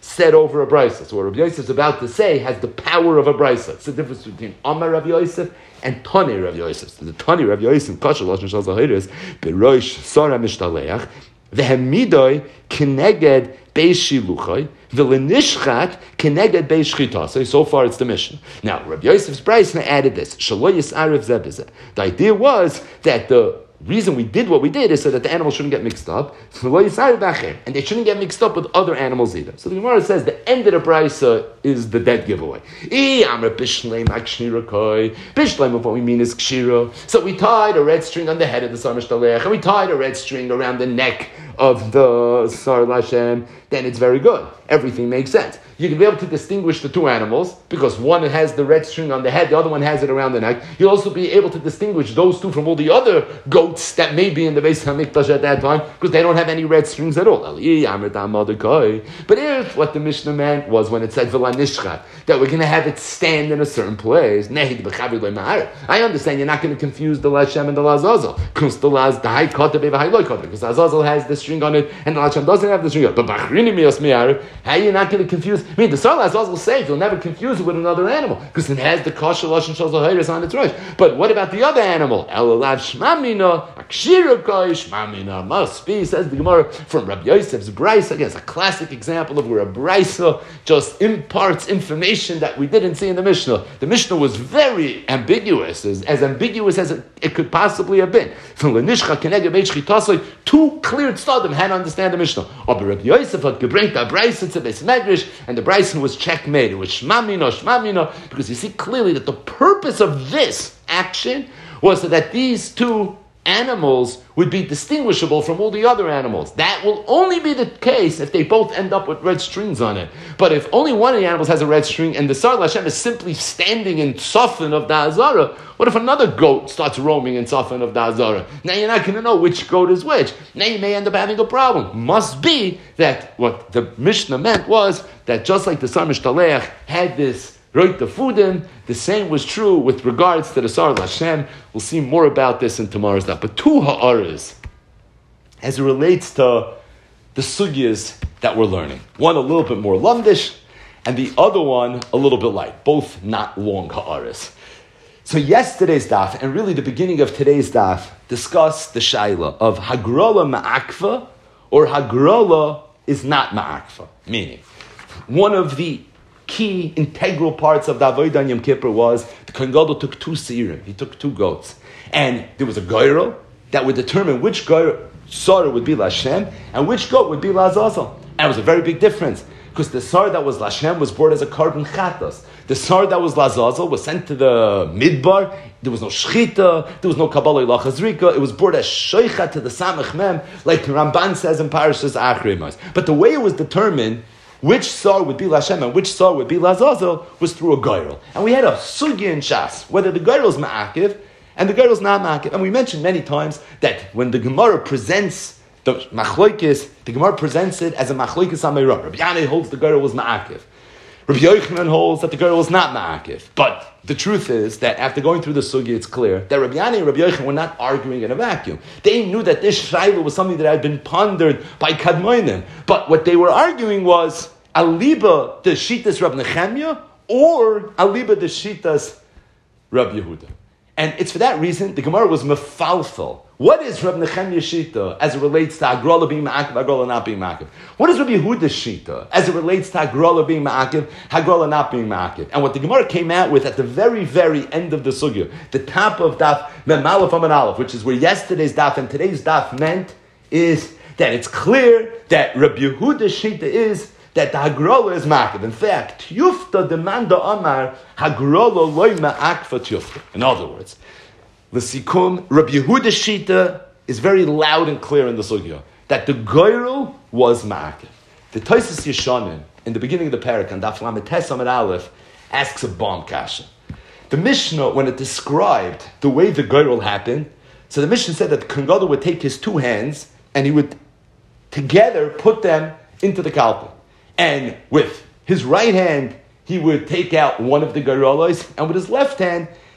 Speaker 2: said over a brisa. So what Rabbi Yosef is about to say has the power of a brisa. It's the difference between Amar Rabbi Yosef and Tani Rabbi Yosef. So the Tani Rabbi Yosef, Kasha Lashon Shal Zahiris, Berosh Sara Mishtaleach, Vehemidoi Kineged Beis Shiluchai, V'lenishchat Kineged Beis Shchita. So so far it's the mission. Now Rabbi Yosef's brisa added this. Shalo Yis'arev Zeh B'zeh. The idea was that the reason we did what we did is so that the animals shouldn't get mixed up, and they shouldn't get mixed up with other animals either. So the Gemara says the end of the brisa is the dead giveaway. Bishleim of what we mean is kshira. So we tied a red string on the head of the Sar Mishtalech, and we tied a red string around the neck of the Sar Lashem, then it's very good. Everything makes sense. You can be able to distinguish the two animals because one has the red string on the head, the other one has it around the neck. You'll also be able to distinguish those two from all the other goats that may be in the Beis HaMikdash at that time because they don't have any red strings at all. But if what the Mishnah meant was when it said V'lanishchat, that we're going to have it stand in a certain place, I understand you're not going to confuse the Lashem and the Lazazel because the Laz, the high kata high low kata, because Azazel has the string on it and the Lashem doesn't have the string on it. But Bachrini miyos miyar, how are you not going to confuse? I mean, the Sar Lazazel says you'll never confuse it with another animal because it has the Kasha Lashon Shal Zahiris on its rosh. But what about the other animal? Elalav Shmamina, Akshira Kai Shmamina, must be, says the Gemara from Rabbi Yosef's brisa. Again, it's a classic example of where a brisa just imparts information that we didn't see in the Mishnah. The Mishnah was very ambiguous, as, as ambiguous as it, it could possibly have been. From Lenishcha Keneged Beit Shchita, two clear tzadim had to understand the Mishnah. But Rabbi Yosef had gebringt a brisa to Beis Medrash, and the brisa was checkmate. It was Shmamina, Shmamina, because you see clearly that the purpose of this action was so that these two animals would be distinguishable from all the other animals. That will only be the case if they both end up with red strings on it. But if only one of the animals has a red string and the Sar Lashem is simply standing in Safin of the Azara, what if another goat starts roaming in Safin of the Azara? Now you're not going to know which goat is which. Now you may end up having a problem. Must be that what the Mishnah meant was that just like the Sar Mishtaleach had this Roit the Fudim, the same was true with regards to the Sar Lashem. We'll see more about this in tomorrow's daf. But two ha'aras, as it relates to the sugyas that we're learning. One a little bit more lumdish, and the other one a little bit light. Both not long ha'aras. So yesterday's daf, and really the beginning of today's daf, discussed the shaila of hagrala ma'akfa, or hagrala is not ma'akfa. Meaning, one of the key integral parts of the Avodah on Yom Kippur was the Kohen Gadol took two seirim, he took two goats, and there was a goyrel that would determine which goyrel sar would be Lashem and which goat would be Lazazel. And it was a very big difference because the sar that was Lashem was brought as a carbon chatas. The sar that was Lazazel was sent to the midbar. There was no shchita, there was no kabbalah ilachazrika. It was brought as shoichat to the samach mem, like the Ramban says in Parashas Achrei. But the way it was determined which sar would be Lashem and which sar would be Lazazel was through a goyrel. And we had a sugya in Shas, whether the goyrel is ma'akiv and the goyrel is not ma'akiv. And we mentioned many times that when the Gemara presents the machloikis, the Gemara presents it as a machloikis ameirah. Rabbi Yanai holds the goyrel was ma'akiv. Rabbi Yochanan holds that the goyrel was not ma'akiv. But the truth is that after going through the sugya, it's clear that Rabbi Yanai and Rabbi Yochanan were not arguing in a vacuum. They knew that this shayla was something that had been pondered by Kadmoinim. But what they were arguing was aliba the shitas Rabbi Nechemia or aliba the shitas Rabbi Yehuda. And it's for that reason the Gemara was mefalfel. What is Rabbi Nechemia's shita as it relates to agrala being ma'akiv, agrala not being ma'akiv? What is Rabbi Yehuda's shita as it relates to agrala being ma'akiv, agrala not being ma'akiv? And what the Gemara came out with at the very, very end of the sugya, the top of daf Mem Aleph Amud Aleph, which is where yesterday's daf and today's daf meant, is that it's clear that Rabbi Yehuda's shita is that the hagrala is ma'akiv. In fact, Yufta demanda amar hagrala loy ma'akva tiyufta. In other words, l'sikum, Rabbi Yehuda's shita is very loud and clear in the sugya that the goyrel was ma'akiv. The Tosfos Yeshanim in the beginning of the parak on Daf Lamed Tes Amud Aleph asks a bomb kasha. The Mishnah, when it described the way the goyrel happened, so the Mishnah said that the Kohen Gadol would take his two hands and he would together put them into the kalpa. And with his right hand, he would take out one of the goyrolos, and with his left hand,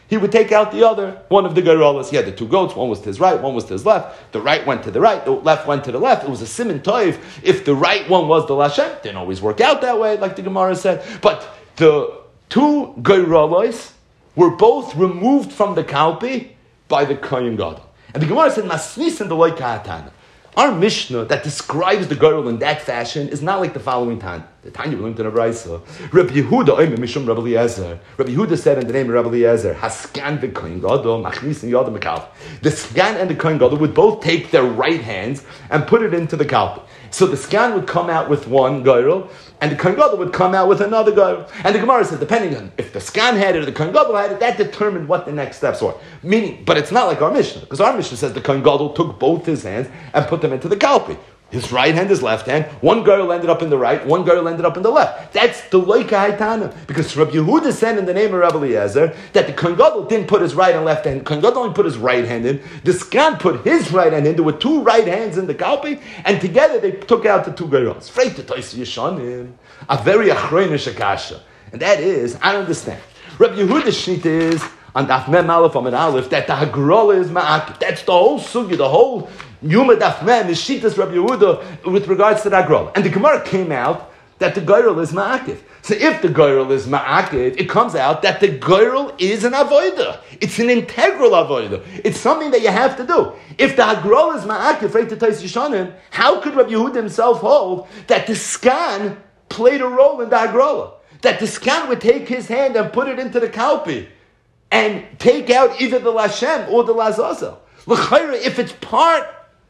Speaker 2: he would take out the other, one of the Geirolas. He had the two goats, one was to his right, one was to his left. The right went to the right, the left went to the left. It was a siman toiv. If the right one was the Lashem, didn't always work out that way, like the Gemara said. But the two Geirolas were both removed from the Kalpi by the Kohen Gadol. And the Gemara said, Masnis and the Loi Kahatana. Our Mishnah that describes the girl in that fashion is not like the following Tanya. The Tanya we learned in a Brayso. Rabbi Yehuda, Oime Mishum Rabbi Eliezer. Rabbi Yehuda said in the name of Rabbi Eliezer, Haskan the Kohen Gadol, Machnis and Yodam Kalp. The Skan and the Kohen Gadol would both take their right hands and put it into the Kalp. So the Skan would come out with one girl, and the Kohen Gadol would come out with another girl. And the Gemara says, depending on if the Skan had it or the Kohen Gadol had it, that determined what the next steps were. Meaning, but it's not like our Mishnah, because our Mishnah says the Kohen Gadol took both his hands and put them into the Kalpi. His right hand, his left hand. One girl ended up in the right, one girl ended up in the left. That's the Loika Haitana. Because Rabbi Yehuda said in the name of Rabbi Eliezer that the Kohen Gadol didn't put his right and left hand. Kohen Gadol only put his right hand in. The Skan put his right hand in. There were two right hands in the Kalpi, and together they took out the two girls. Freit to Tois Yeshanim. A very achronish akasha. And that is, I don't understand. Rabbi Yehuda's shita is, on Daf Mem Aleph Amid Aleph, that the Hagrola is Ma'akif. That's the whole sugya, the whole Yuma Daf Mem is Shitas Rabbi Yehuda with regards to the Hagrola. And the Gemara came out that the Geirel is Ma'akif. So if the Geirel is Ma'akif, it comes out that the Geirel is an Avodah. It's an integral Avodah. It's something that you have to do. If the Hagrola is Ma'akif, right to Tais Yishanim, how could Rabbi Yehuda himself hold that the Skan played a role in the Hagrola? That the Skan would take his hand and put it into the Kalpi and take out either the Lashem or the Lazazel. L'chayra, if it's part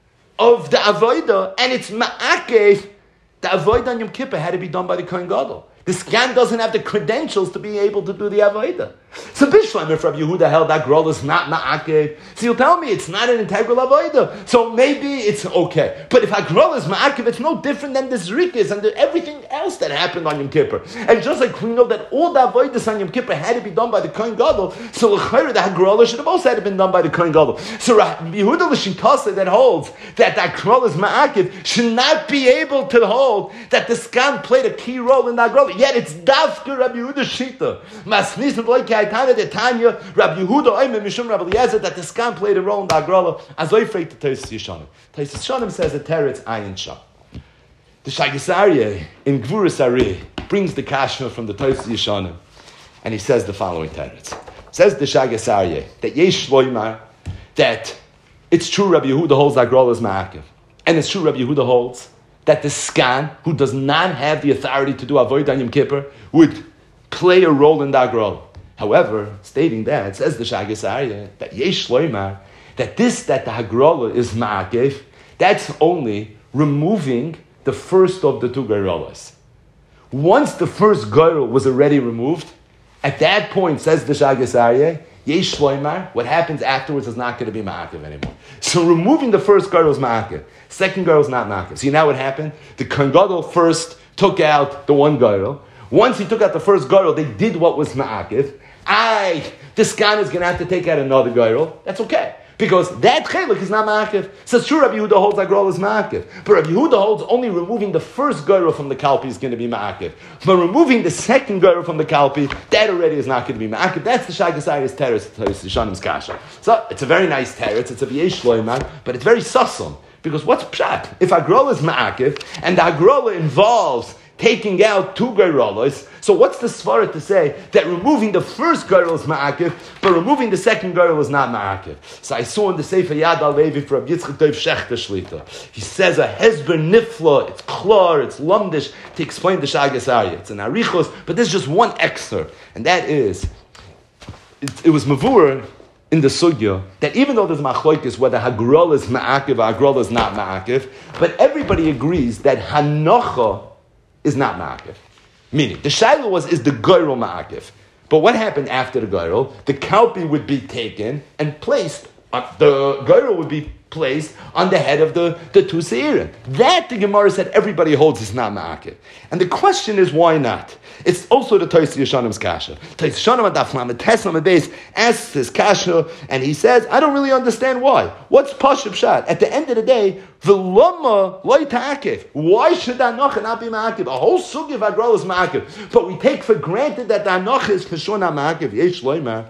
Speaker 2: of the Avodah and it's Ma'akev, the Avodah on Yom Kippur had to be done by the Kohen Gadol. The Skan doesn't have the credentials to be able to do the Avodah. So Bishlam, if Rabbi Yehuda held that Grol is not Ma'akev, so you'll tell me it's not an integral Avodah. So maybe it's okay. But if Agrol is Ma'akev, it's no different than the Zrikas and the, everything else that happened on Yom Kippur. And just like we know that all the Avodas on Yom Kippur had to be done by the Kohen Gadol, so L'chayra, the Agrol should have also had been done by the Kohen Gadol. So Rabbi Yehuda L'shitase that holds that the Agrol is Ma'akev should not be able to hold that the Skan played a key role in the Agrol. Yet it's Dafka Rabbi Yehuda Shita. Masnis and Loike Haitana de Tanya, Rabbi Yehuda Oime Mishum Rabbi Eliezer, that the Skan played a role in the Agrola. As I freak to Tais Yishanim. Tais Yishanim says a teretz ayin shah. The Shagas Aryeh in Gvuras Ari brings the Kashma from the Tais Yishanim, and he says the following teretz. Says the Shagas Aryeh that Yesh Loimar, that it's true Rabbi Yehuda holds Agrola as Ma'akev, and it's true Rabbi Yehuda holds that the Skan, who does not have the authority to do Avodah on Yom Kippur, would play a role in the Agrol. However, stating that, it says the Shagas Aryeh, that Yesh Loimar, that this, that the Hagrola is Ma'akev, that's only removing the first of the two Geirolas. Once the first Geirol was already removed, at that point, says the Shagas Aryeh, Yesh Loimar, what happens afterwards is not going to be Ma'akev anymore. So removing the first Geirol is Ma'akev. Second Geirol is not Ma'akev. See, now what happened? The Kohen Gadol first took out the one Geirol. Once he took out the first Geirol, they did what was Ma'akev. I, this Skan is going to have to take out another Geirol. That's okay. Because that Chelik is not Ma'akev. So it's true Rabbi Yehuda holds that Geirol is Ma'akev. But Rabbi Yehuda holds only removing the first Geirol from the Kalpi is going to be Ma'akev. But removing the second Geirol from the Kalpi, that already is not going to be Ma'akev. That's the Shagas Aryeh's teretz, the Shanim's Kasha. So it's a very nice teretz. It's a V'yesh Loimar, but it's very sussum. Because what's Pshat? If Agrola is Ma'akev, and the Agrola involves taking out two Geirolos, so what's the svara to say that removing the first Geirol is Ma'akev, but removing the second Geirol is not Ma'akev? So I saw in the Sefer Yad HaLevi for Rabbi Yitzchak Tov Shechter Shlita. He says a Hezber Nifla, it's Klar, it's Lumdish, to explain the Shagas Aryeh. It's an Arichos, but this is just one excerpt, and that is, it, it was Mavur in the Sugya, that even though there's Machlokes whether Hagrol is Ma'akev or Hagrol is not Ma'akev, but everybody agrees that Hanocha is not Ma'akev. Meaning, the Shaila was, is the Geirol Ma'akev. But what happened after the Geirol? The Kalpi would be taken and placed, on, the Geirol would be placed on the head of the, the two Seirim. That, the Gemara said, everybody holds is not Ma'akev. And the question is, why not? It's also the Tais Yeshanim's Kasha. Tais Yeshanim Adaflam, the Teslam base asks his Kasha, and he says, I don't really understand why. What's Pashup Shat? At the end of the day, V'lama loy ta'akev. Why should the Anocha not be Ma'akev? A whole sugi of Agrol is Ma'akev. But we take for granted that the Anocha is Peshona Ma'akev. Yesh Loimar.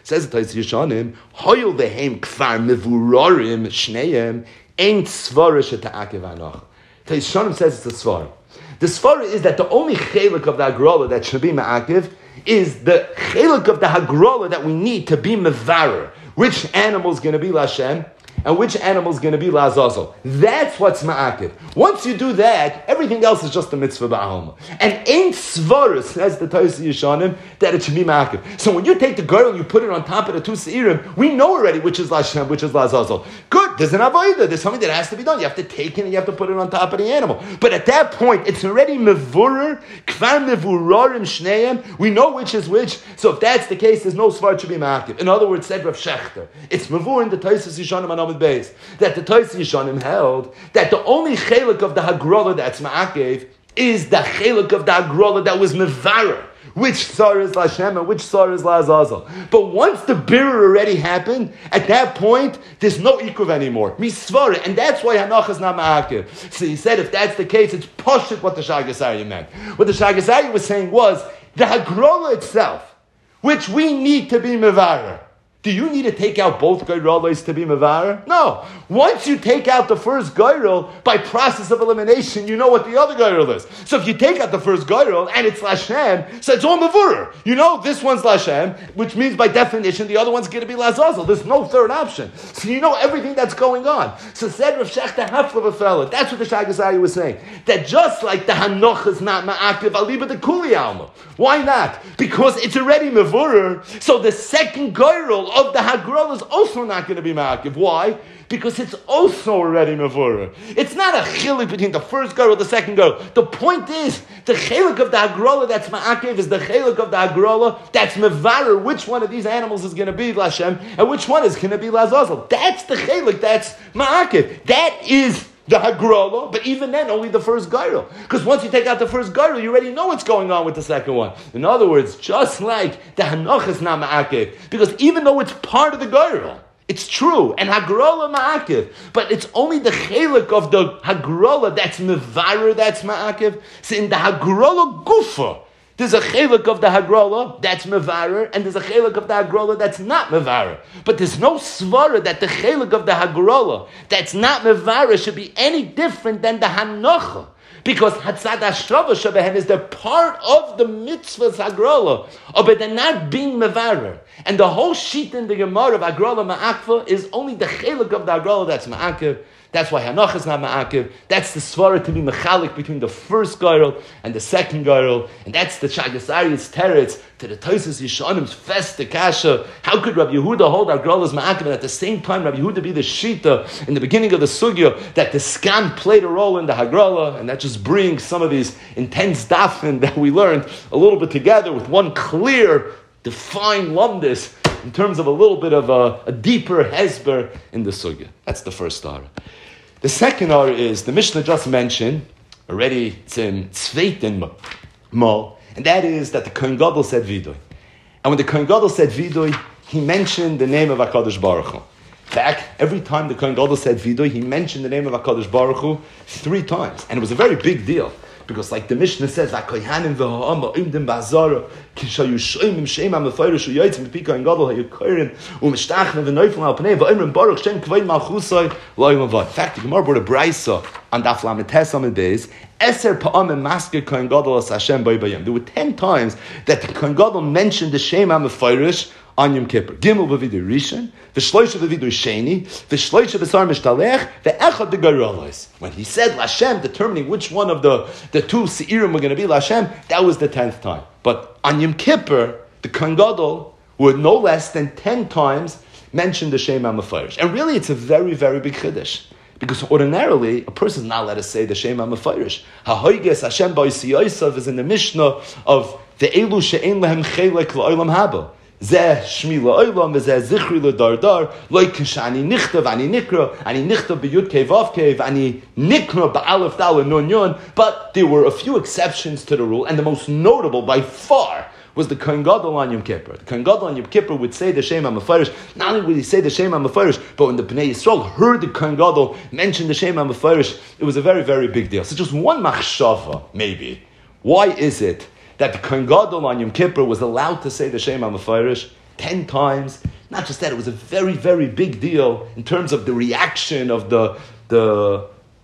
Speaker 2: Says the Tais Yishanim, Hoyul vehem kfar mevurorim shneim ain't svara sheta'akev anoch. Tais Yishanim says it's a svara. The svara is that the only chelik of the hagrola that should be ma'akev is the chelik of the hagrola that we need to be mevarer. Which animal is going to be Lashem? And which animal is going to be Lazazel? That's what's ma'akiv. Once you do that, everything else is just a mitzvah ba'alma. And ain't svarus, says the Tosi Yishanim, that it should be ma'akiv. So when you take the girdle, you put it on top of the two seirim, we know already which is Lashem, which is Lazazel. Good, there's an avodah, there's something that has to be done. You have to take it and you have to put it on top of the animal. But at that point, it's already mevurer, kvar mevurorim shneim, we know which is which. So if that's the case, there's no svar to be ma'akiv. In other words, said Rav Shechter, it's mevur in the Tosi Yishanim and Base, that the Tosi Yishanim held that the only chelik of the hagrola that's ma'akev is the chelik of the hagrola that was mevarer. Which sar is Lashem and which sar is Lazazel. But once the birur already happened, at that point, there's no ikuv anymore. Misvara, and that's why Hanoch is not ma'akev. So he said if that's the case, it's poshut what the Shagasari meant. What the Shagasari was saying was, the hagrola itself, which we need to be mevarer. Do you need to take out both geirolos to be mevarer? No. Once you take out the first geirol, by process of elimination, you know what the other geirol is. So if you take out the first geirol and it's Lashem, so it's all mevurer. You know this one's Lashem, which means by definition the other one's going to be Lazazel. There's no third option. So you know everything that's going on. So said Rav Shechter Hafla of a fella. That's what the Shagasari was saying. That just like the Hanoch is not ma'akiv aliba the kuli alma. Why not? Because it's already mevurer. So the second geirol of the hagrola is also not going to be ma'akiv. Why? Because it's also already mevorah. It's not a chilik between the first girl and the second girl. The point is, the chilik of the hagrola that's ma'akiv is the chilik of the hagrola that's mevarer. Which one of these animals is going to be Lashem and which one is going to be Lazazel? That's the chilik that's ma'akiv. That is the hagrola, but even then, only the first gyro. Because once you take out the first gyro, you already know what's going on with the second one. In other words, just like the hanoch is not ma'akiv, because even though it's part of the gyro, it's true, and hagrola ma'akiv, but it's only the chelik of the hagrola that's mevarer, that's ma'akiv. So in the hagrola gufa, there's a chelik of the hagrola that's mevarer, and there's a chelik of the hagrola that's not mevarer. But there's no svara that the chelik of the hagrola that's not mevarer should be any different than the hanocha. Because Hatzad Ashrava Shabehen is the part of the mitzvah's hagrola, oh, but they're not being mevarer. And the whole sheet in the Gemara of hagrola ma'akva is only the chelik of the hagrola that's ma'akiv. That's why Hanoch is not ma'akiv. That's the svara to be mechalik between the first girl and the second girl. And that's the Shagasari's teretz to the Tosis Yishanim's festa kasha. How could Rabbi Yehuda hold our girl as ma'akiv and at the same time Rabbi Yehuda be the shita in the beginning of the sugya that the skam played a role in the hagrola, and that just brings some of these intense dafin that we learned a little bit together with one clear, defined lumdis in terms of a little bit of a, a deeper hesber in the sugya. That's the first star. The second R is, the Mishnah just mentioned, already it's in Tzveitin Mo, and that is that the Kohen Gadol said Vidoy. And when the Kohen Gadol said Vidoy, he mentioned the name of HaKadosh Baruch Hu. In fact, every time the Kohen Gadol said Vidoy, he mentioned the name of HaKadosh Baruch Hu three times. And it was a very big deal. Because like the Mishnah says, "V'kohanim v'ha'ama imdim ba'azara kishayu shoymim sheim ha'mefayrish u'yoytzim b'pika and gadol ha'yukorin u'mishtachna v'noifim al pnei v'imrim baruch shem k'vayin malchusay lo'yim avad." In fact, the Gemara brought a brayso on Daf Lamed Tes Amud Beis. Eser pa'amim masker Kohen Gadol as Hashem b'ybayim. There were ten times that the Kohen Gadol mentioned the Shem ha'mefayrish on Yom Kippur. Gimel b'vidu rishon, v'shloisha b'vidu sheni, v'shloisha b'sar mishtalech, v'echad b'garolos. When he said Lashem, determining which one of the, the two seirim were going to be Lashem, that was the tenth time. But on Yom Kippur, the Kohen Gadol would no less than ten times mention the Shem HaMefarish. And really, it's a very, very big chiddush. Because ordinarily, a person is not allowed to say the Shem HaMefarish. Ha'hoiges Hashem ba'isiyosav is in the Mishnah of the Elu she'en lehem chelek la'olam haba. Zeh shmi la'olam, zeh zichri la'dardar, loy kishani nichtav, ani nikra, ani nichtav b'yud kev av kev, ani nikra ba'alef dal nun yun. But there were a few exceptions to the rule, and the most notable by far was the Kohen Gadol on Yom Kippur. The Kohen Gadol on Yom Kippur would say the Shem HaMefarish. Not only would he say the Shem HaMefarish, but when the Bnei Yisrael heard the Kohen Gadol mention the Shem HaMefarish, it was a very, very big deal. So just one machshava, maybe. Why is it that the Kohen Gadol on Yom Kippur was allowed to say the Shem HaMefarish, ten times. Not just that, it was a very, very big deal in terms of the reaction of the the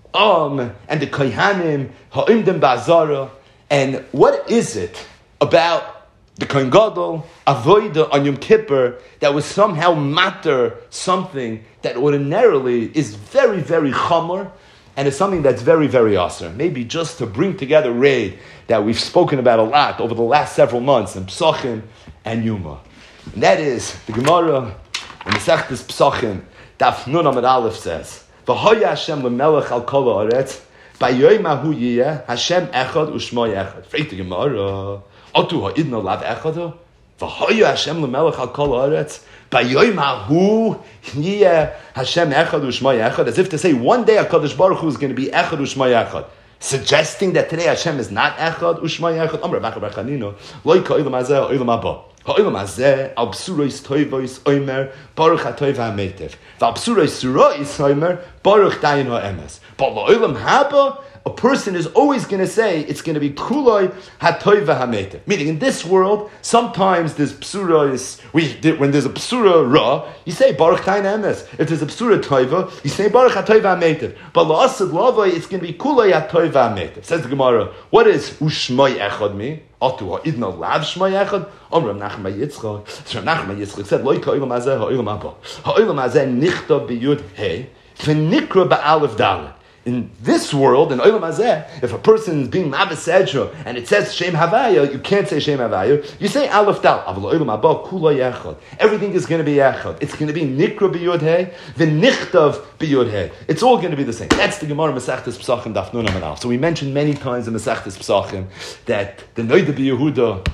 Speaker 2: Am and the Kohanim, Ha'imdim Ba'azara. And what is it about the Kohen Gadol, Avodah on Yom Kippur, that was somehow matter something that ordinarily is very, very chamor, and is something that's very, very awesome? Maybe just to bring together raid that we've spoken about a lot over the last several months in Psachim and Yuma. And that is, the Gemara in Masechtas Psachim, Daf Nun Amud Aleph says, V'hoya Hashem lemelech al kol haaretz, b'yoyim hahu yiyeh Hashem echad u'shmo echad. Freit the Gemara, Otu ha'idno lav echado, V'hoya Hashem lemelech al kol haaretz, b'yoyim hahu yiyeh Hashem echad u'shmo echad. As if to say, one day HaKadosh Baruch Hu is going to be echad u'shmo echad. Suggesting that today Hashem is not echad u'shmo echad. Amar Rav Bar Chanina, lo ka'olam hazeh ha'olam haba. Ha'olam hazeh al b'suros toivos oimer baruch ha'toiv ha'metev. V'al b'suros surois oimer baruch dayin ha'emes. But la'olam haba, a person is always going to say it's going to be kuloi ha'toiv ha'metev. Meaning in this world, sometimes there's b'suros, we when there's a b'sura ra, you say baruch dayin ha'emes. If there's a b'sura toiva, you say baruch ha'toiv ha'metev. But la'asad lavai, it's going to be kuloi ha'toiv ha'metev. Says the Gemara, what is u'shmoi echad mean? Atu ha'idna lav shmoi echad. Om Rav Nachman bar Yitzchak. So Rav Nachman bar Yitzchak said, Loi ka'olam hazeh ha'olam haba. Ha'olam hazeh nichta b'yud hey, v'nikra ba'alef dalet. In this world, in Olam Hazeh, if a person is being Mavis Edra and it says Shem Havaya, you can't say Shem Havaya. You say Aleph Dal. Olam Haba Kula Yechad. Everything is going to be Yechad. It's going to be Nikra b'Yud Hey, V'Nichtav b'Yud Hey. It's all going to be the same. That's the Gemara Masechtas Psachim Daf Nun Amud Aleph. So we mentioned many times in Masechtas Psachim that the Noida b'Yehuda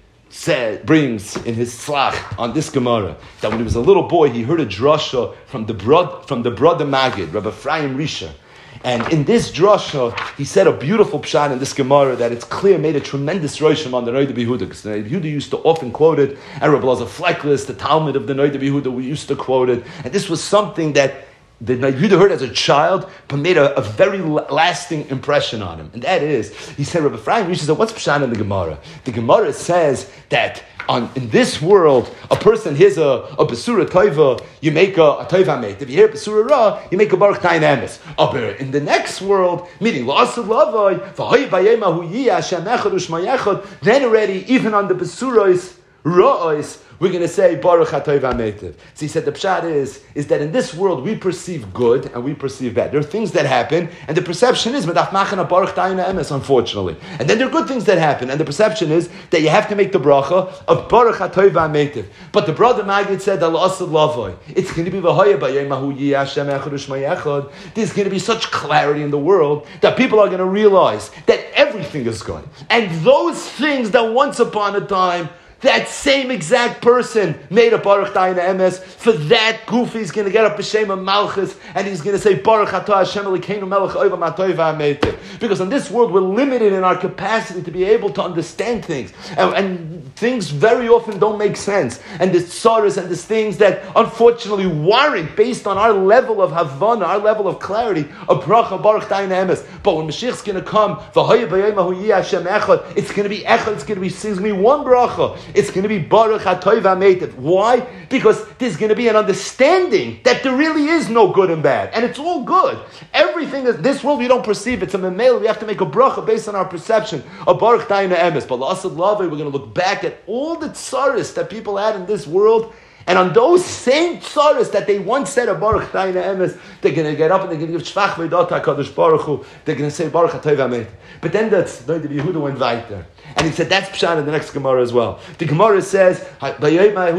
Speaker 2: said, brings in his slach on this Gemara that when he was a little boy, he heard a drasha from the brother from the brother Magid, Rabbi Ephraim Risha. And in this drasha, he said a beautiful pshat in this Gemara that it's clear made a tremendous roshim on the Noida b'Yehuda. Because the Noida b'Yehuda used to often quote it, and Rabbi Elazar Fleckless, the Talmud of the Noida b'Yehuda, we used to quote it. And this was something that the Noida b'Yehuda heard as a child, but made a, a very lasting impression on him. And that is, he said, Rabbi Ephraim Risha said, what's pshat in the Gemara? The Gemara says that on, in this world, a person hears a, a Besura Toiva, you make a, a Toiva mate. If you hear Besura Ra, you make a Baruch Tayin Emes. Aber in the next world, meaning La'asad Lavai, V'hoi Bayema Hu Yiyah Hashem Echad U'Shma Yechad, then already, even on the Besurais, Ra'os, we're going to say Baruch HaTov HaMeitiv. So he said the pshat is, is that in this world we perceive good and we perceive bad. There are things that happen and the perception is Medaf Machana Baruch Ta'ina Emes, unfortunately. And then there are good things that happen and the perception is that you have to make the bracha of Baruch HaTov HaMeitiv. But the brother Magid said Al Asad Lavoi. It's going to be V'hoya B'yemahu Yiyah Hashem Echad U'Shma Yechad. There's going to be such clarity in the world that people are going to realize that everything is good. And those things that once upon a time that same exact person made a Baruch Dayin Emes. For that goof, he's going to get up B'Shem Malchus and he's going to say Baruch Atah Hashem Elokeinu Melech Oivam Atoiv HaMeitiv. Because in this world, we're limited in our capacity to be able to understand things, and, and things very often don't make sense. And there's sorrows and there's things that unfortunately warrant, based on our level of Havana, our level of clarity, a bracha Baruch Dayin Emes. But when Mashiach's going to come, V'hoya B'yemahu Yiyah Hashem Echad, it's going to be Echad. It's going to be, it's going to be one bracha. It's going to be Baruch HaTov HaMeitiv. Why? Because there's going to be an understanding that there really is no good and bad. And it's all good. Everything is, this world we don't perceive. It's a memel. We have to make a bracha based on our perception of Baruch Dayin Emes. But L'asad Lavai, we're going to look back at all the tsaris that people had in this world. And on those same tzaras that they once said a Baruch Dayin Emes, they're going to get up and they're going to give Shvach V'Edat HaKadosh Baruch Hu. They're going to say Baruch HaTov HaMeitiv. But then that's, the Yehuda went weiter. And he said, that's Pshat in the next Gemara as well. The Gemara says, he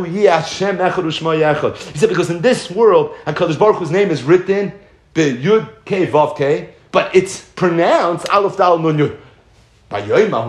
Speaker 2: said, because in this world, HaKadosh Baruch Hu's name is written, Yud Kei Vav Kei, but it's pronounced Aleph Dal Nun Yud. It's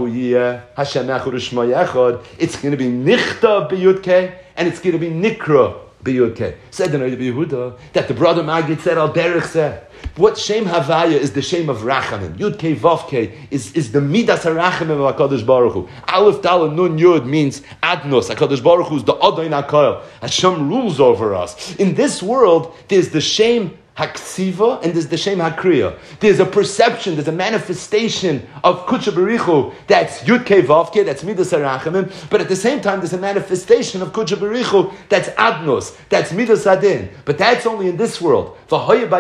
Speaker 2: going to be Nichta B'Yud Kei, and it's going to be Nikra B'Yud Kei. Said the Noida b'Yehuda that the brother Magid said, Al Derech said, what Shem Havaya is the Shem of Rachamim. Yud Kei Vav Kei is, is the Midas HaRachamim of HaKadosh Baruch Hu. Aleph Dal Nun Yud means Adnos. HaKadosh Baruch Hu is the Adon HaKol. Hashem rules over us. In this world, there's the Shem Haksiva, and there's the Shem Hakriya. There's a perception, there's a manifestation of Kudsha Barichu that's Yud Kei Vav Kei, that's Midas HaRachamim, but at the same time there's a manifestation of Kudsha Barichu that's Adnos, that's Midas Adin, but that's only in this world. When we're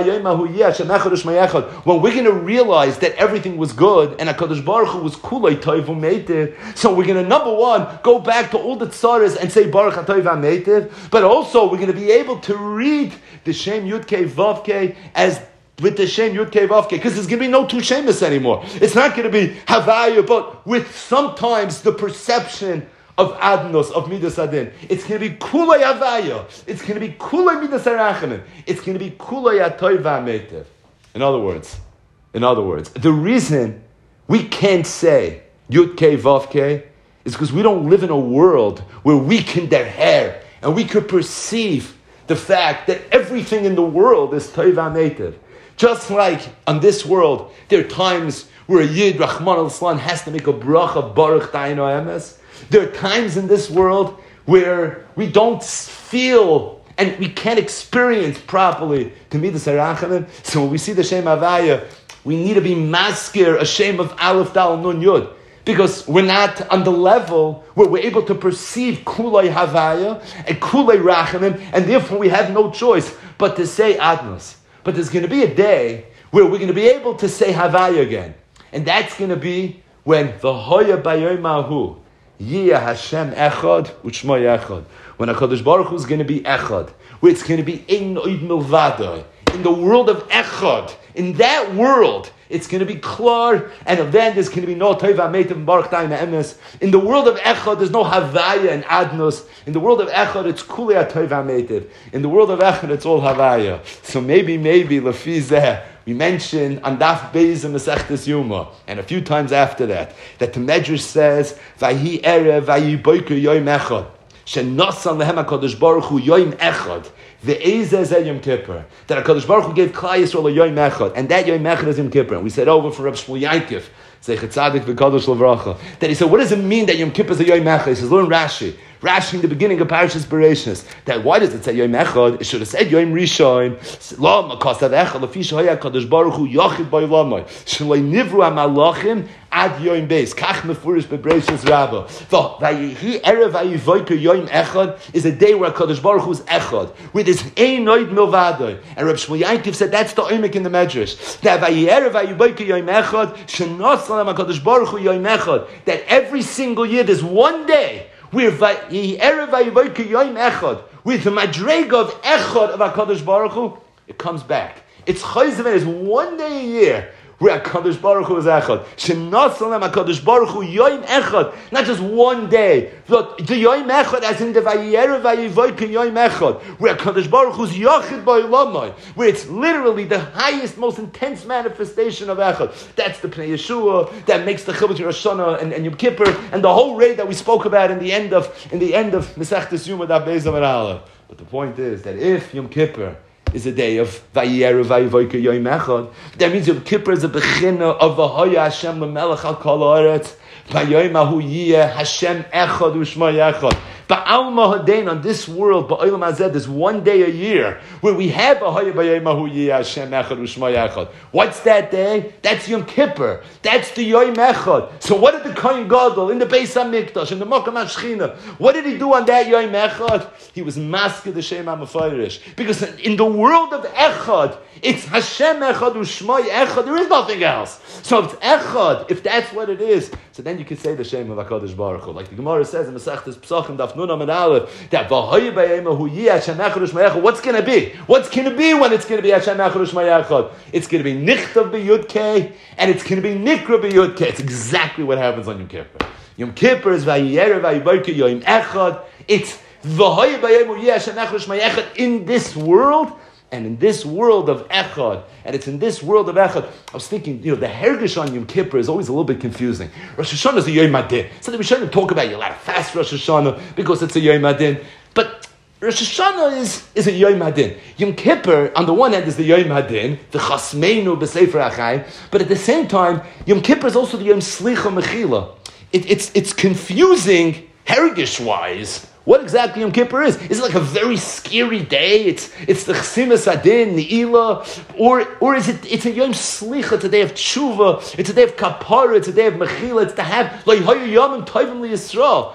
Speaker 2: going to realize that everything was good and HaKadosh Baruch Hu was Kulei Toiv U'Meitiv, so we're going to, number one, go back to all the tzaras and say Baruch HaToiv HaMeitiv, but also we're going to be able to read the Shem Yud Kei Vav Kei as with the Shem Yud Kei Vav Kei, because there's going to be no two Shemus anymore. It's not going to be Havaya, but with sometimes the perception of Adnos, of Midas Adin. It's going to be Kulei Havaya. It's going to be Kulei Midas HaRachamim. It's going to be Kulei HaToiv HaMeitiv. In other words, in other words, the reason we can't say Yud Kei Vav Kei is because we don't live in a world where we can their hair and we could perceive the fact that everything in the world is Toiv HaMeitiv. Just like on this world, there are times where a Yid, Rahman al-Islam, has to make a bracha, Baruch Ta'inu Emes. There are times in this world where we don't feel and we can't experience properly to Midas HaRachamim. So when we see the Shem Havaya, we need to be maskir, a Shem of Aleph Dal Nun Yud. Because we're not on the level where we're able to perceive Kulei Havaya and Kulei Rachamim, and therefore we have no choice but to say Adnos. But there's going to be a day where we're going to be able to say Havaya again. And that's going to be when the Hoya Bayomahu, Yiyah Hashem Echad, U'Shmo Echad. When HaKadosh Baruch Hu is going to be Echad, where it's going to be Ein Oid Milvado, in the world of Echad, in that world, it's going to be klar, and then there's going to be no Toiv HaMeitiv and Baruch Ta'im HaEmes. In the world of Echad, there's no Havaya and Adnos. In the world of Echad, it's Kulei HaToiv HaMeitiv. In the world of Echad, it's all Havaya. So maybe, maybe, Lefi Zeh, we mentioned on Daf Beis and Masechtas Yuma, and a few times after that, that the Medrash says, Vayi Erev, Vayi Boiker Yoim Echad, Shenasan Lehem HaKadosh Baruch Hu Yoim Echad, the Ezeh Zeh Yom Kippur, that HaKadosh Baruch Hu gave Klal Yisrael a Yoim Echad, and that Yoim Echad is Yom Kippur. And we said over for Reb Shmuel Yankov, Zeichet Tzadik v'Kadosh L'Vracha, that he said, what does it mean that Yom Kippur is a Yoim Echad? He says, learn Rashi. Rashi in the beginning of Parashas Bereishis, that why does it say Yom Echad? It should have said Yom Rishon. Lo Makasav Echad Lefi Shehoya HaKadosh Baruch Hu Yochid B'Olamai Sheloi Nivru HaMalachim Ad Yom Beis Kach Mefurish Bereishis Rabbah. Vayihi Erev Vayivoiker Yom Echad is a day where HaKadosh Baruch Hu is Echad, with his Ein Noid Milvadoi. And Reb Shmuel Yankov said that's the oimik in the Medrash. That Vayihi Erev Vayivoiker Yom Echad Shenos Lam HaKadosh Baruch Hu Yom Echad, that every single year there's one day where with the madrega of echad of HaKadosh Baruch Hu, it comes back. It's chayzev, is one day a year where HaKadosh Baruch Hu is echad. Shenasalem HaKadosh Baruch Hu yoim echad, not just one day. The yoim echad as in the vayerev vayevoik yoim echad, where HaKadosh Baruch Hu is yochid ba'olamai, where it's literally the highest, most intense manifestation of echad. That's the Pnei Yeshua that makes the Chilul Rosh Hashanah and, and Yom Kippur and the whole raid that we spoke about in the end of in the end of Masechtas Yuma Daf Beis Amud Aleph. But the point is that if Yom Kippur is a day of Vayerev Vayevoike Yom Echad, that means Yom Kippur is a bechina of V'hoya Hashem L'melech Al Kol Haaretz, Vayomahu Yiyeh Hashem Echad U'Shmo Echad. Ba'alma Hadein, on this world, Ba'olam Hazeh, there's one day a year where we have V'hoya Vayomahu Yiyeh Hashem Echad U'Shmo Echad. What's that day? That's Yom Kippur. That's the Yom Echad. So what did the Kohen Gadol in the Beis HaMikdash, in the Makam HaShechina, what did he do on that Yom Echad? He was masked the Shem HaMefarish. Because in the world of Echad, it's Hashem Echad U'Shmo Echad. There is nothing else. So if it's Echad, if that's what it is, so then you can say the Shem of HaKadosh Baruch Hu. Like the Gemara says in Masechtas Pesachim Daf Nun Amud Aleph, that V'hoya B'yemahu Yiyeh Hashem Echad U'Shmo Echad. What's going to be? What's going to be when it's going to be Hashem Echad U'Shmo Echad? It's going to be Nichtav B'Yud Kei, and it's going to be Nikra B'Yud Kei. It's exactly what happens on Yom Kippur. Yom Kippur is Vayerev Vayevoike Yom Echad. It's V'hoya B'yemahu Yiyeh Hashem Echad U'Shmo Echad in this world. And in this world of Echad, and it's in this world of Echad, I was thinking, you know, the Hergish on Yom Kippur is always a little bit confusing. Rosh Hashanah is a Yom Adin. Something we shouldn't talk about. You're allowed to fast Rosh Hashanah because it's a Yom Adin. But Rosh Hashanah is, is a Yom Adin. Yom Kippur, on the one hand, is the Yom Adin, the Chasmeinu B'Sefer HaChaim, but at the same time, Yom Kippur is also the Yom Slicha Mechila. It, it's, it's confusing, Hergish-wise, what exactly Yom Kippur is. Is it like a very scary day? It's it's the Chesimas Adin, the Ila, or or is it it's a Yom Slicha, it's a day of Tshuva, it's a day of Kapara, it's a day of Mechila, it's to have like Hayu Yom Tovim LiYisrael.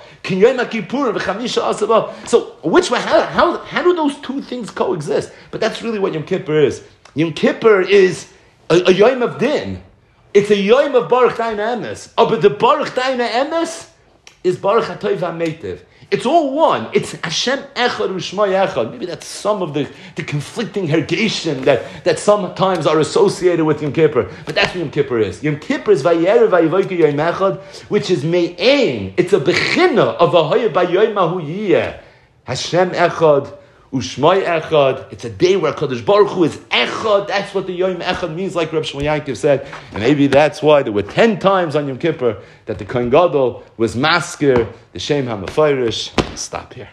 Speaker 2: So which way? How, how how do those two things coexist? But that's really what Yom Kippur is. Yom Kippur is a, a Yom of Din. It's a Yom of Baruch Daina Emes. Oh, but the Baruch Daina Emes is Baruch HaTov HaMeitiv. It's all one. It's Hashem Echad U'Shmai Echad. Maybe that's some of the, the conflicting hergation that, that sometimes are associated with Yom Kippur. But that's what Yom Kippur is. Yom Kippur is Vayerev Vayivoyke Yom Echad, which is Me'ein. It's a bechina of a Hoya Bayoyim Ahu Yiyeh. Hashem Echad U'Shmai Echad. It's a day where Kadosh Baruch Hu is Echad. That's what the Yom Echad means, like Reb Shmuel Yankov said. And maybe that's why there were ten times on Yom Kippur that the Kohen Gadol was masker, the Shem HaMefarish. Stop here.